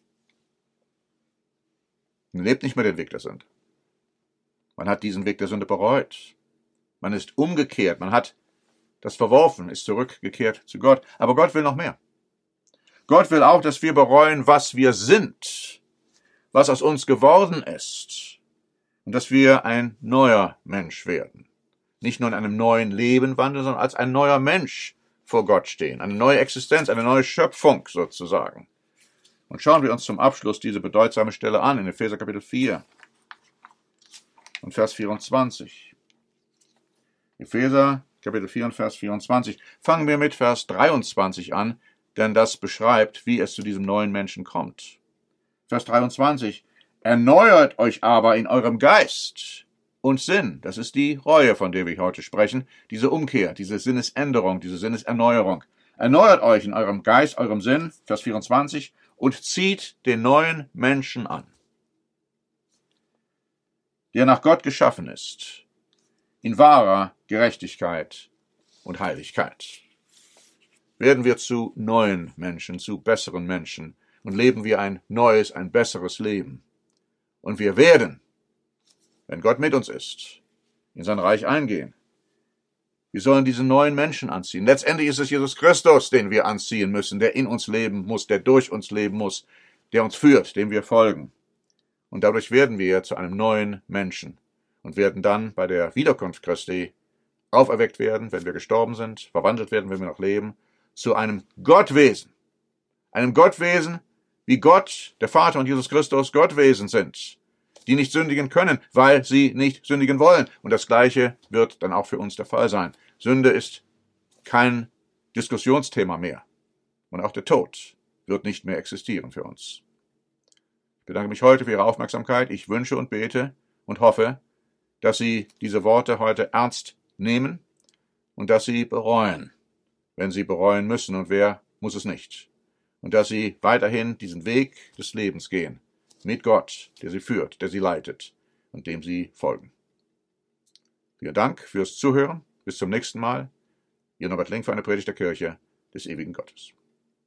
Man lebt nicht mehr den Weg der Sünde. Man hat diesen Weg der Sünde bereut. Man ist umgekehrt. Man hat das verworfen, ist zurückgekehrt zu Gott. Aber Gott will noch mehr. Gott will auch, dass wir bereuen, was wir sind, was aus uns geworden ist, und dass wir ein neuer Mensch werden. Nicht nur in einem neuen Leben wandeln, sondern als ein neuer Mensch vor Gott stehen. Eine neue Existenz, eine neue Schöpfung sozusagen. Und schauen wir uns zum Abschluss diese bedeutsame Stelle an, in Epheser Kapitel 4 und Vers 24. Epheser Kapitel 4 und Vers 24. Fangen wir mit Vers 23 an, denn das beschreibt, wie es zu diesem neuen Menschen kommt. Vers 23. Erneuert euch aber in eurem Geist und Sinn. Das ist die Reue, von der wir heute sprechen. Diese Umkehr, diese Sinnesänderung, diese Sinneserneuerung. Erneuert euch in eurem Geist, eurem Sinn, Vers 24, und zieht den neuen Menschen an, der nach Gott geschaffen ist, in wahrer Gerechtigkeit und Heiligkeit. Werden wir zu neuen Menschen, zu besseren Menschen und leben wir ein neues, ein besseres Leben. Und wir werden, wenn Gott mit uns ist, in sein Reich eingehen. Wir sollen diese neuen Menschen anziehen. Letztendlich ist es Jesus Christus, den wir anziehen müssen, der in uns leben muss, der durch uns leben muss, der uns führt, dem wir folgen. Und dadurch werden wir zu einem neuen Menschen und werden dann bei der Wiederkunft Christi auferweckt werden, wenn wir gestorben sind, verwandelt werden, wenn wir noch leben, zu einem Gottwesen, wie Gott, der Vater und Jesus Christus Gottwesen sind, die nicht sündigen können, weil sie nicht sündigen wollen. Und das Gleiche wird dann auch für uns der Fall sein. Sünde ist kein Diskussionsthema mehr. Und auch der Tod wird nicht mehr existieren für uns. Ich bedanke mich heute für Ihre Aufmerksamkeit. Ich wünsche und bete und hoffe, dass Sie diese Worte heute ernst nehmen und dass Sie bereuen, wenn Sie bereuen müssen, und wer muss es nicht. Und dass Sie weiterhin diesen Weg des Lebens gehen, mit Gott, der Sie führt, der Sie leitet und dem Sie folgen. Vielen Dank fürs Zuhören. Bis zum nächsten Mal. Ihr Norbert Link für eine Predigt der Kirche des ewigen Gottes.